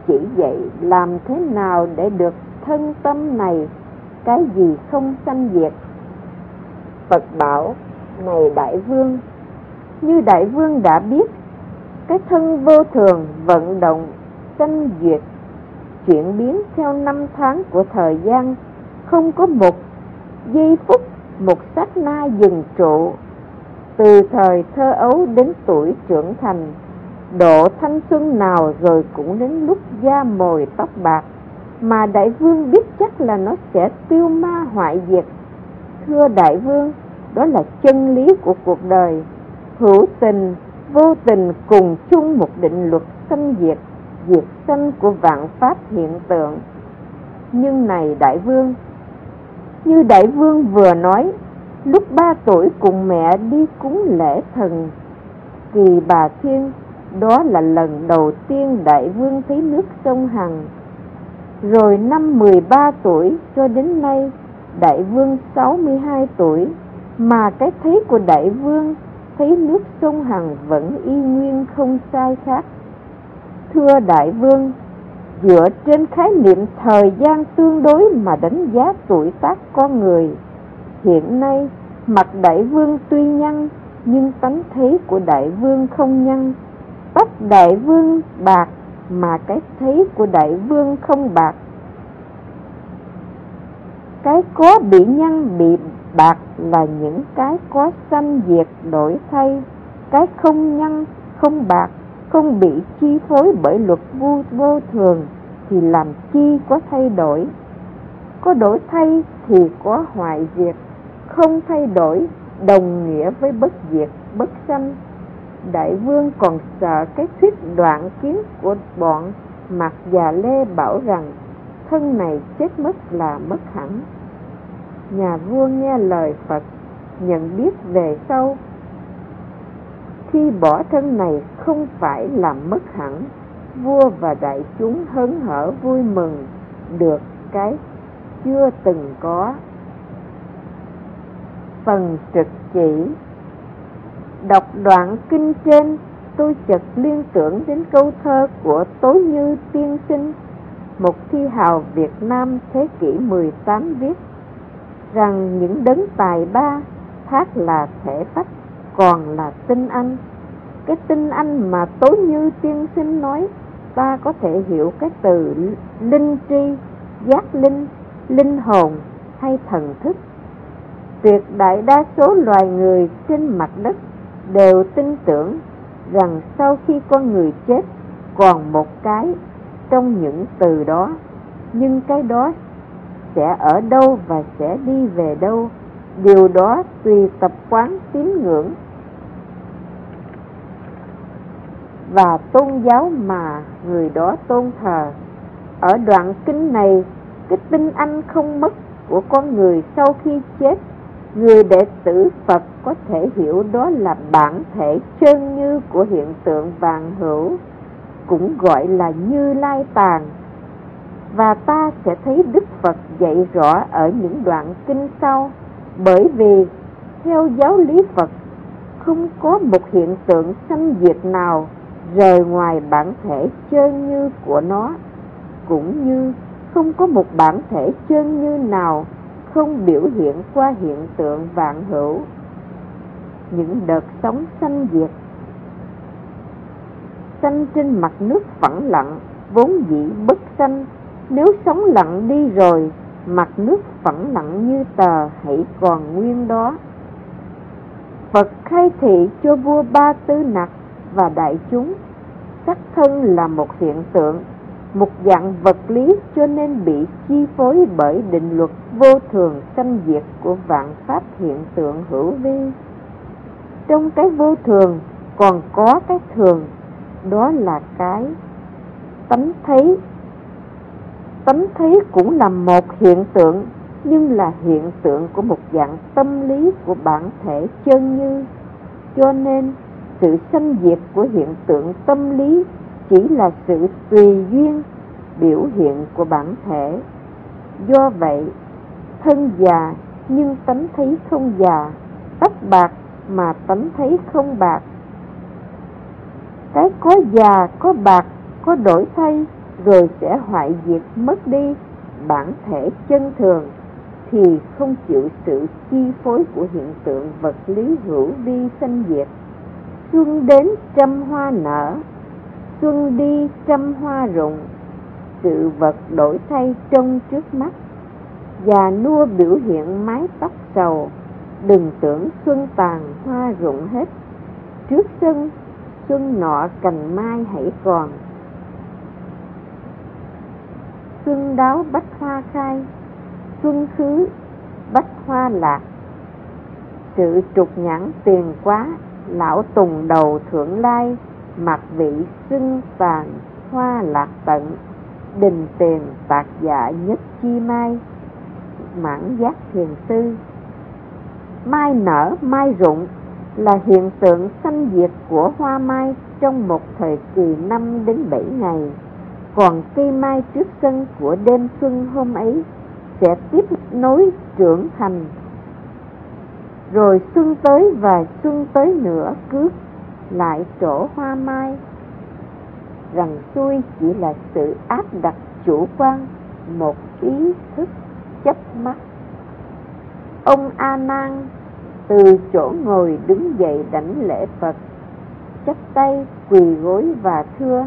chỉ dạy làm thế nào để được thân tâm này, cái gì không sanh diệt. Phật bảo: này đại vương, như đại vương đã biết, cái thân vô thường vận động sanh diệt, chuyển biến theo năm tháng của thời gian, không có một giây phút, một sát na dừng trụ. Từ thời thơ ấu đến tuổi trưởng thành, độ thanh xuân nào rồi cũng đến lúc da mồi tóc bạc, mà đại vương biết chắc là nó sẽ tiêu ma hoại diệt. Thưa đại vương, đó là chân lý của cuộc đời. Hữu tình, vô tình cùng chung một định luật sanh diệt, diệt sanh của vạn pháp hiện tượng. Nhưng này đại vương, như đại vương vừa nói, lúc 3 tuổi cùng mẹ đi cúng lễ thần Kỳ Bà Thiên, đó là lần đầu tiên đại vương thấy nước sông Hằng. Rồi năm 13 tuổi cho đến nay, đại vương 62 tuổi, mà cái thấy của đại vương thấy nước sông Hằng vẫn y nguyên không sai khác. Thưa đại vương, dựa trên khái niệm thời gian tương đối mà đánh giá tuổi tác con người, hiện nay mặt đại vương tuy nhăn, nhưng tánh thấy của đại vương không nhăn. Tóc đại vương bạc, mà cái thấy của đại vương không bạc. Cái có bị nhăn bị bạc là những cái có sanh diệt đổi thay. Cái không nhăn không bạc, không bị chi phối bởi luật vô thường thì làm chi có thay đổi. Có đổi thay thì có hoại diệt, không thay đổi đồng nghĩa với bất diệt bất sanh. Đại vương còn sợ cái thuyết đoạn kiến của bọn Mạc Già Lê bảo rằng thân này chết mất là mất hẳn. Nhà vua nghe lời Phật, nhận biết về sau, khi bỏ thân này không phải là mất hẳn. Vua và đại chúng hớn hở vui mừng, được cái chưa từng có. Phần trực chỉ. Đọc đoạn kinh trên, tôi chợt liên tưởng đến câu thơ của Tố Như tiên sinh, một thi hào Việt Nam thế kỷ 18 viết rằng những đấng tài ba thác là thể phách, còn là tinh anh. Cái tinh anh mà Tố Như tiên sinh nói, ta có thể hiểu cái từ linh tri, giác linh, linh hồn hay thần thức. Tuyệt đại đa số loài người trên mặt đất đều tin tưởng rằng sau khi con người chết còn một cái trong những từ đó, nhưng cái đó sẽ ở đâu và sẽ đi về đâu, điều đó tùy tập quán tín ngưỡng và tôn giáo mà người đó tôn thờ. Ở đoạn kinh này, cái tinh anh không mất của con người sau khi chết, người đệ tử Phật có thể hiểu đó là bản thể chân như của hiện tượng vạn hữu, cũng gọi là Như Lai Tạng. Và ta sẽ thấy Đức Phật dạy rõ ở những đoạn kinh sau, bởi vì theo giáo lý Phật, không có một hiện tượng sanh diệt nào rời ngoài bản thể chân như của nó, cũng như không có một bản thể chân như nào không biểu hiện qua hiện tượng vạn hữu. Những đợt sóng sanh diệt, sanh trên mặt nước phẳng lặng, vốn dĩ bất sanh. Nếu sóng lặng đi rồi, mặt nước phẳng lặng như tờ hãy còn nguyên đó. Phật khai thị cho vua Ba Tư Nặc và đại chúng, sắc thân là một hiện tượng, một dạng vật lý, cho nên bị chi phối bởi định luật vô thường sanh diệt của vạn pháp hiện tượng hữu vi. Trong cái vô thường còn có cái thường, đó là cái tánh thấy. Tánh thấy cũng là một hiện tượng, nhưng là hiện tượng của một dạng tâm lý của bản thể chân như. Cho nên sự sanh diệt của hiện tượng tâm lý chỉ là sự tùy duyên biểu hiện của bản thể. Do vậy, thân già nhưng tánh thấy không già, tóc bạc mà tánh thấy không bạc. Cái có già, có bạc, có đổi thay rồi sẽ hoại diệt mất đi bản thể chân thường, thì không chịu sự chi phối của hiện tượng vật lý hữu vi sanh diệt. Xuân đến trăm hoa nở, xuân đi trăm hoa rụng, sự vật đổi thay trong trước mắt. Già nua biểu hiện mái tóc sầu, đừng tưởng xuân tàn hoa rụng hết. Trước sân xuân nọ cành mai hãy còn, xuân đáo bách hoa khai, xuân khứ bách hoa lạc. Sự trục nhãn tiền quá, lão tùng đầu thượng lai, mặc vị xuân tàn hoa lạc tận, đình tiền tạc dạ nhất chi mai. Mãn giác thiền sư. Mai nở mai rụng là hiện tượng sanh diệt của hoa mai trong một thời kỳ 5 đến 7 ngày. Còn cây mai trước sân của đêm xuân hôm ấy sẽ tiếp nối trưởng thành. Rồi xuân tới và xuân tới nữa cứ lại trổ hoa mai. Rằng xuôi chỉ là sự áp đặt chủ quan, một ý thức chấp mắc. Ông A Nan từ chỗ ngồi đứng dậy đảnh lễ Phật, chắp tay quỳ gối và thưa: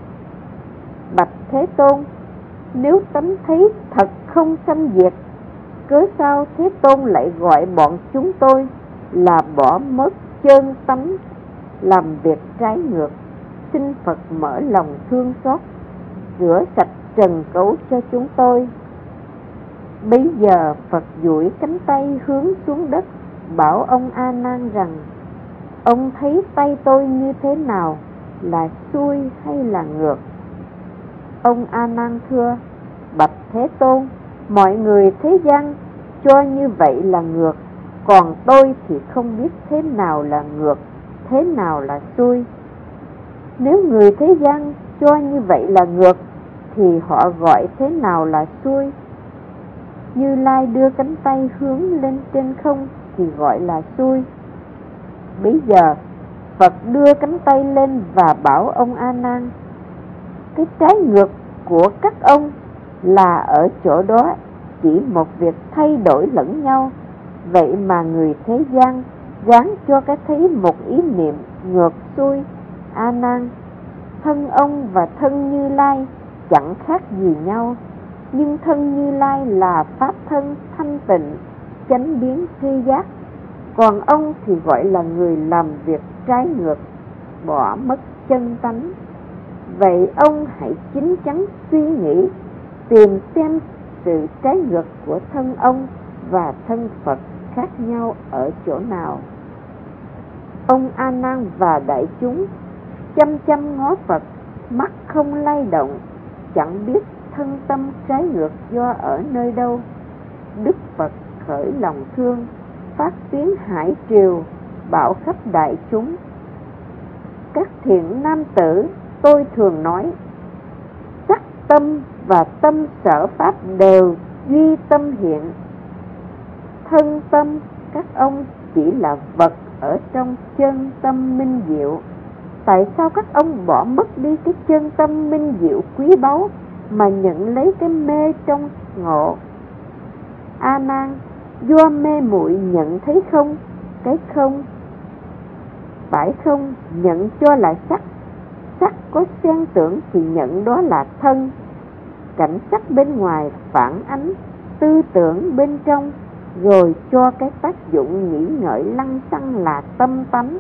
Bạch Thế Tôn, nếu tánh thấy thật không sanh diệt, cớ sao Thế Tôn lại gọi bọn chúng tôi là bỏ mất chân tánh, làm việc trái ngược? Xin Phật mở lòng thương xót, rửa sạch trần cấu cho chúng tôi. Bấy giờ Phật duỗi cánh tay hướng xuống đất, bảo ông A Nan rằng: Ông thấy tay tôi như thế nào, là xuôi hay là ngược? Ông A Nan thưa: Bạch Thế Tôn, mọi người thế gian cho như vậy là ngược, còn tôi thì không biết thế nào là ngược, thế nào là xuôi. Nếu người thế gian cho như vậy là ngược, thì họ gọi thế nào là xuôi? Như Lai đưa cánh tay hướng lên trên không thì gọi là xuôi. Bây giờ Phật đưa cánh tay lên và bảo ông A Nan: Cái trái ngược của các ông là ở chỗ đó chỉ một việc thay đổi lẫn nhau. Vậy mà người thế gian gán cho cái thấy một ý niệm ngược xuôi. A Nan, thân ông và thân Như Lai chẳng khác gì nhau, nhưng thân Như Lai là pháp thân thanh tịnh, chánh biến tri giác, còn ông thì gọi là người làm việc trái ngược, bỏ mất chân tánh. Vậy ông hãy chín chắn suy nghĩ, tìm xem sự trái ngược của thân ông và thân Phật khác nhau ở chỗ nào. Ông A Nan và đại chúng chăm chăm ngó Phật, mắt không lay động, chẳng biết thân tâm trái ngược do ở nơi đâu. Đức Phật khởi lòng thương, phát tiếng hải triều, bảo khắp đại chúng: Các thiện nam tử, tôi thường nói, sắc tâm và tâm sở pháp đều duy tâm hiện. Thân tâm các ông chỉ là vật ở trong chân tâm minh diệu. Tại sao các ông bỏ mất đi cái chân tâm minh diệu quý báu mà nhận lấy cái mê trong ngộ? A Nan, do mê muội nhận thấy không, cái không phải không, nhận cho là sắc. Sắc có xen tưởng thì nhận đó là thân. Cảnh sắc bên ngoài phản ánh tư tưởng bên trong, rồi cho cái tác dụng nghĩ ngợi lăng xăng là tâm tánh.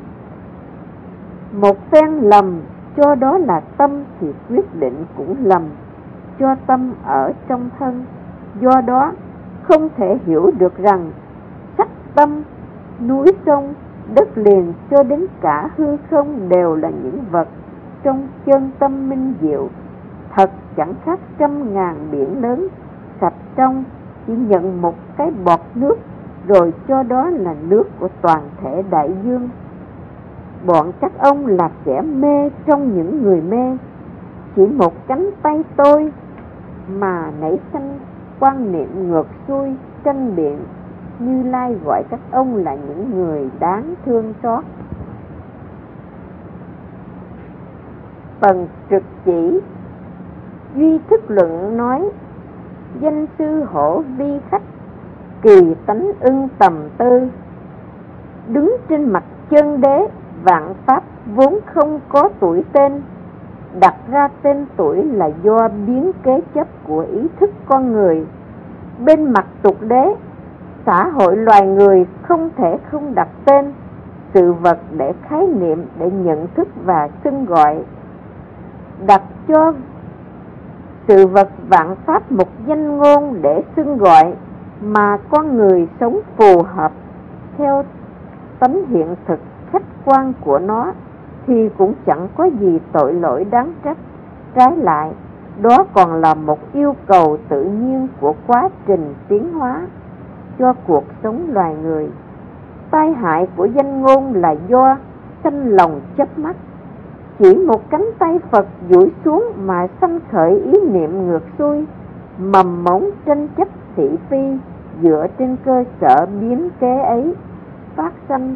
Một phen lầm cho đó là tâm thì quyết định cũng lầm, cho tâm ở trong thân. Do đó không thể hiểu được rằng sắc tâm, núi sông, đất liền cho đến cả hư không đều là những vật trong chân tâm minh diệu. Thật chẳng khác trăm ngàn biển lớn sạch trong, chỉ nhận một cái bọt nước rồi cho đó là nước của toàn thể đại dương. Bọn các ông là kẻ mê trong những người mê. Chỉ một cánh tay tôi mà nảy sanh quan niệm ngược xuôi tranh biện. Như Lai gọi các ông là những người đáng thương xót. Phần trực chỉ. Duy Thức Luận nói: danh sư hổ vi khách, kỳ tánh ưng tầm tư. Đứng trên mặt chân đế, vạn pháp vốn không có tuổi tên. Đặt ra tên tuổi là do biến kế chấp của ý thức con người. Bên mặt tục đế, xã hội loài người không thể không đặt tên sự vật để khái niệm, để nhận thức và xưng gọi. Đặt cho sự vật vạn pháp một danh ngôn để xưng gọi, mà con người sống phù hợp theo tánh hiện thực khách quan của nó thì cũng chẳng có gì tội lỗi đáng trách. Trái lại, đó còn là một yêu cầu tự nhiên của quá trình tiến hóa cho cuộc sống loài người. Tai hại của danh ngôn là do sanh lòng chấp mắc. Chỉ một cánh tay Phật duỗi xuống mà sanh khởi ý niệm ngược xuôi, mầm mống tranh chấp thị phi, dựa trên cơ sở biến kế ấy phát sanh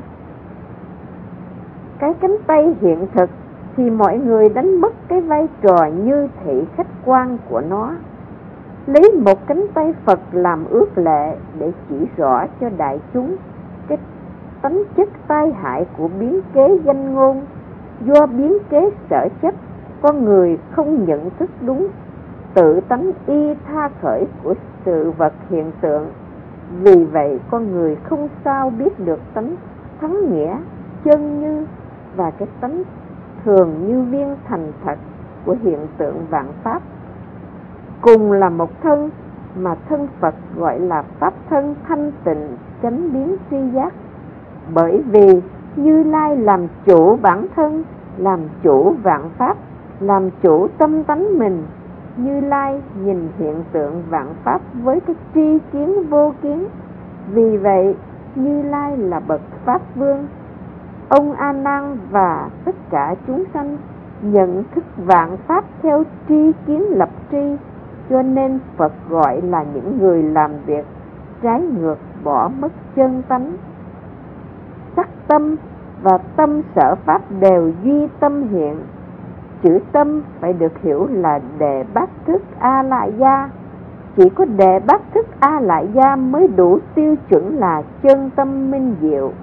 cái cánh tay hiện thực, thì mọi người đánh mất cái vai trò như thị khách quan của nó. Lấy một cánh tay Phật làm ước lệ để chỉ rõ cho đại chúng cái tánh chất tai hại của biến kế danh ngôn. Do biến kế sở chấp, con người không nhận thức đúng tự tánh y tha khởi của sự vật hiện tượng. Vì vậy con người không sao biết được tánh thắng nghĩa, chân như và cái tánh thường như viên thành thật của hiện tượng vạn pháp. Cùng là một thân mà thân Phật gọi là pháp thân thanh tịnh chánh biến tri giác. Bởi vì Như Lai làm chủ bản thân, làm chủ vạn pháp, làm chủ tâm tánh mình. Như Lai nhìn hiện tượng vạn pháp với cái tri kiến vô kiến. Vì vậy Như Lai là bậc Pháp Vương. Ông A Nan và tất cả chúng sanh nhận thức vạn pháp theo tri kiến lập tri, cho nên Phật gọi là những người làm việc trái ngược, bỏ mất chân tánh. Sắc tâm và tâm sở pháp đều duy tâm hiện. Chữ tâm phải được hiểu là đề bát thức A Lại Gia. Chỉ có đề bát thức A Lại Gia mới đủ tiêu chuẩn là chân tâm minh diệu.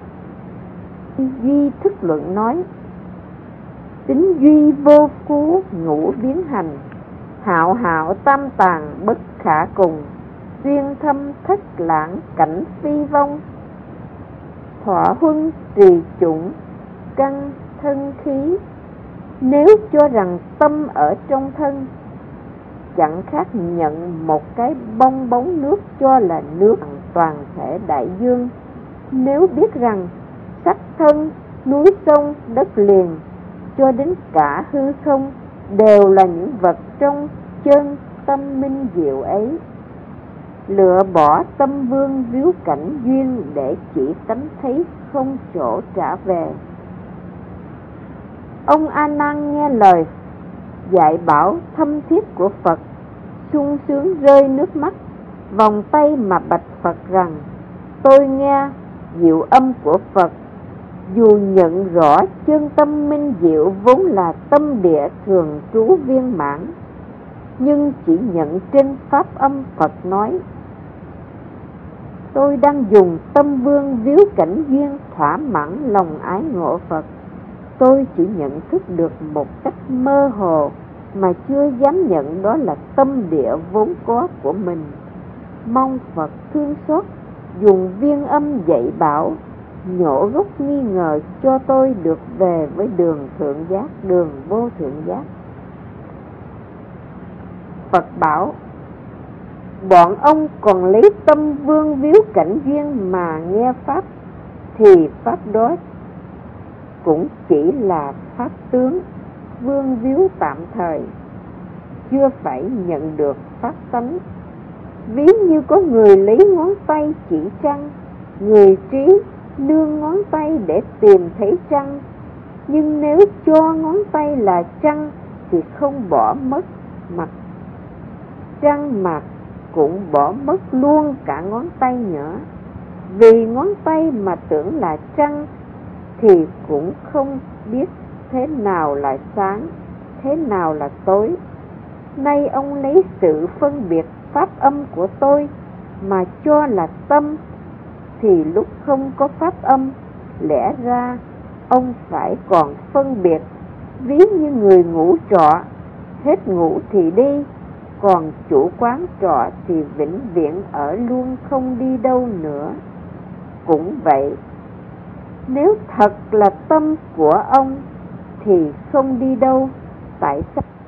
Duy Thức Luận nói: tính duy vô cứu ngũ biến hành, hạo hạo tam tàng bất khả cùng, duyên thâm thất lãng cảnh phi vong, thọ huân trì chủng căn thân khí. Nếu cho rằng tâm ở trong thân, chẳng khác nhận một cái bong bóng nước cho là nước toàn thể đại dương. Nếu biết rằng sắc thân, núi sông, đất liền cho đến cả hư không đều là những vật trong chân tâm minh diệu ấy, lựa bỏ tâm vương víu cảnh duyên để chỉ tánh thấy không chỗ trả về. Ông A Nan nghe lời dạy bảo thâm thiết của Phật, sung sướng rơi nước mắt, vòng tay mà bạch Phật rằng: tôi nghe diệu âm của Phật, dù nhận rõ chân tâm minh diệu vốn là tâm địa thường trú viên mãn, nhưng chỉ nhận trên pháp âm Phật nói. Tôi đang dùng tâm vương víu cảnh duyên thỏa mãn lòng ái ngộ Phật. Tôi chỉ nhận thức được một cách mơ hồ, mà chưa dám nhận đó là tâm địa vốn có của mình. Mong Phật thương xót, dùng viên âm dạy bảo, nhổ gốc nghi ngờ cho tôi được về với đường thượng giác, đường vô thượng giác. Phật bảo: bọn ông còn lấy tâm vương víu cảnh duyên mà nghe pháp, thì pháp đó cũng chỉ là pháp tướng vương víu tạm thời, chưa phải nhận được pháp tánh. Ví như có người lấy ngón tay chỉ trăng, người trí nương ngón tay để tìm thấy trăng, nhưng nếu cho ngón tay là trăng thì không bỏ mất mặt trăng, mà cũng bỏ mất luôn cả ngón tay nữa. Vì ngón tay mà tưởng là trăng thì cũng không biết thế nào là sáng, thế nào là tối. Nay ông lấy sự phân biệt pháp âm của tôi mà cho là tâm, thì lúc không có pháp âm, lẽ ra ông phải còn phân biệt, ví như người ngủ trọ, hết ngủ thì đi, còn chủ quán trọ thì vĩnh viễn ở luôn không đi đâu nữa. Cũng vậy, nếu thật là tâm của ông thì không đi đâu, tại sao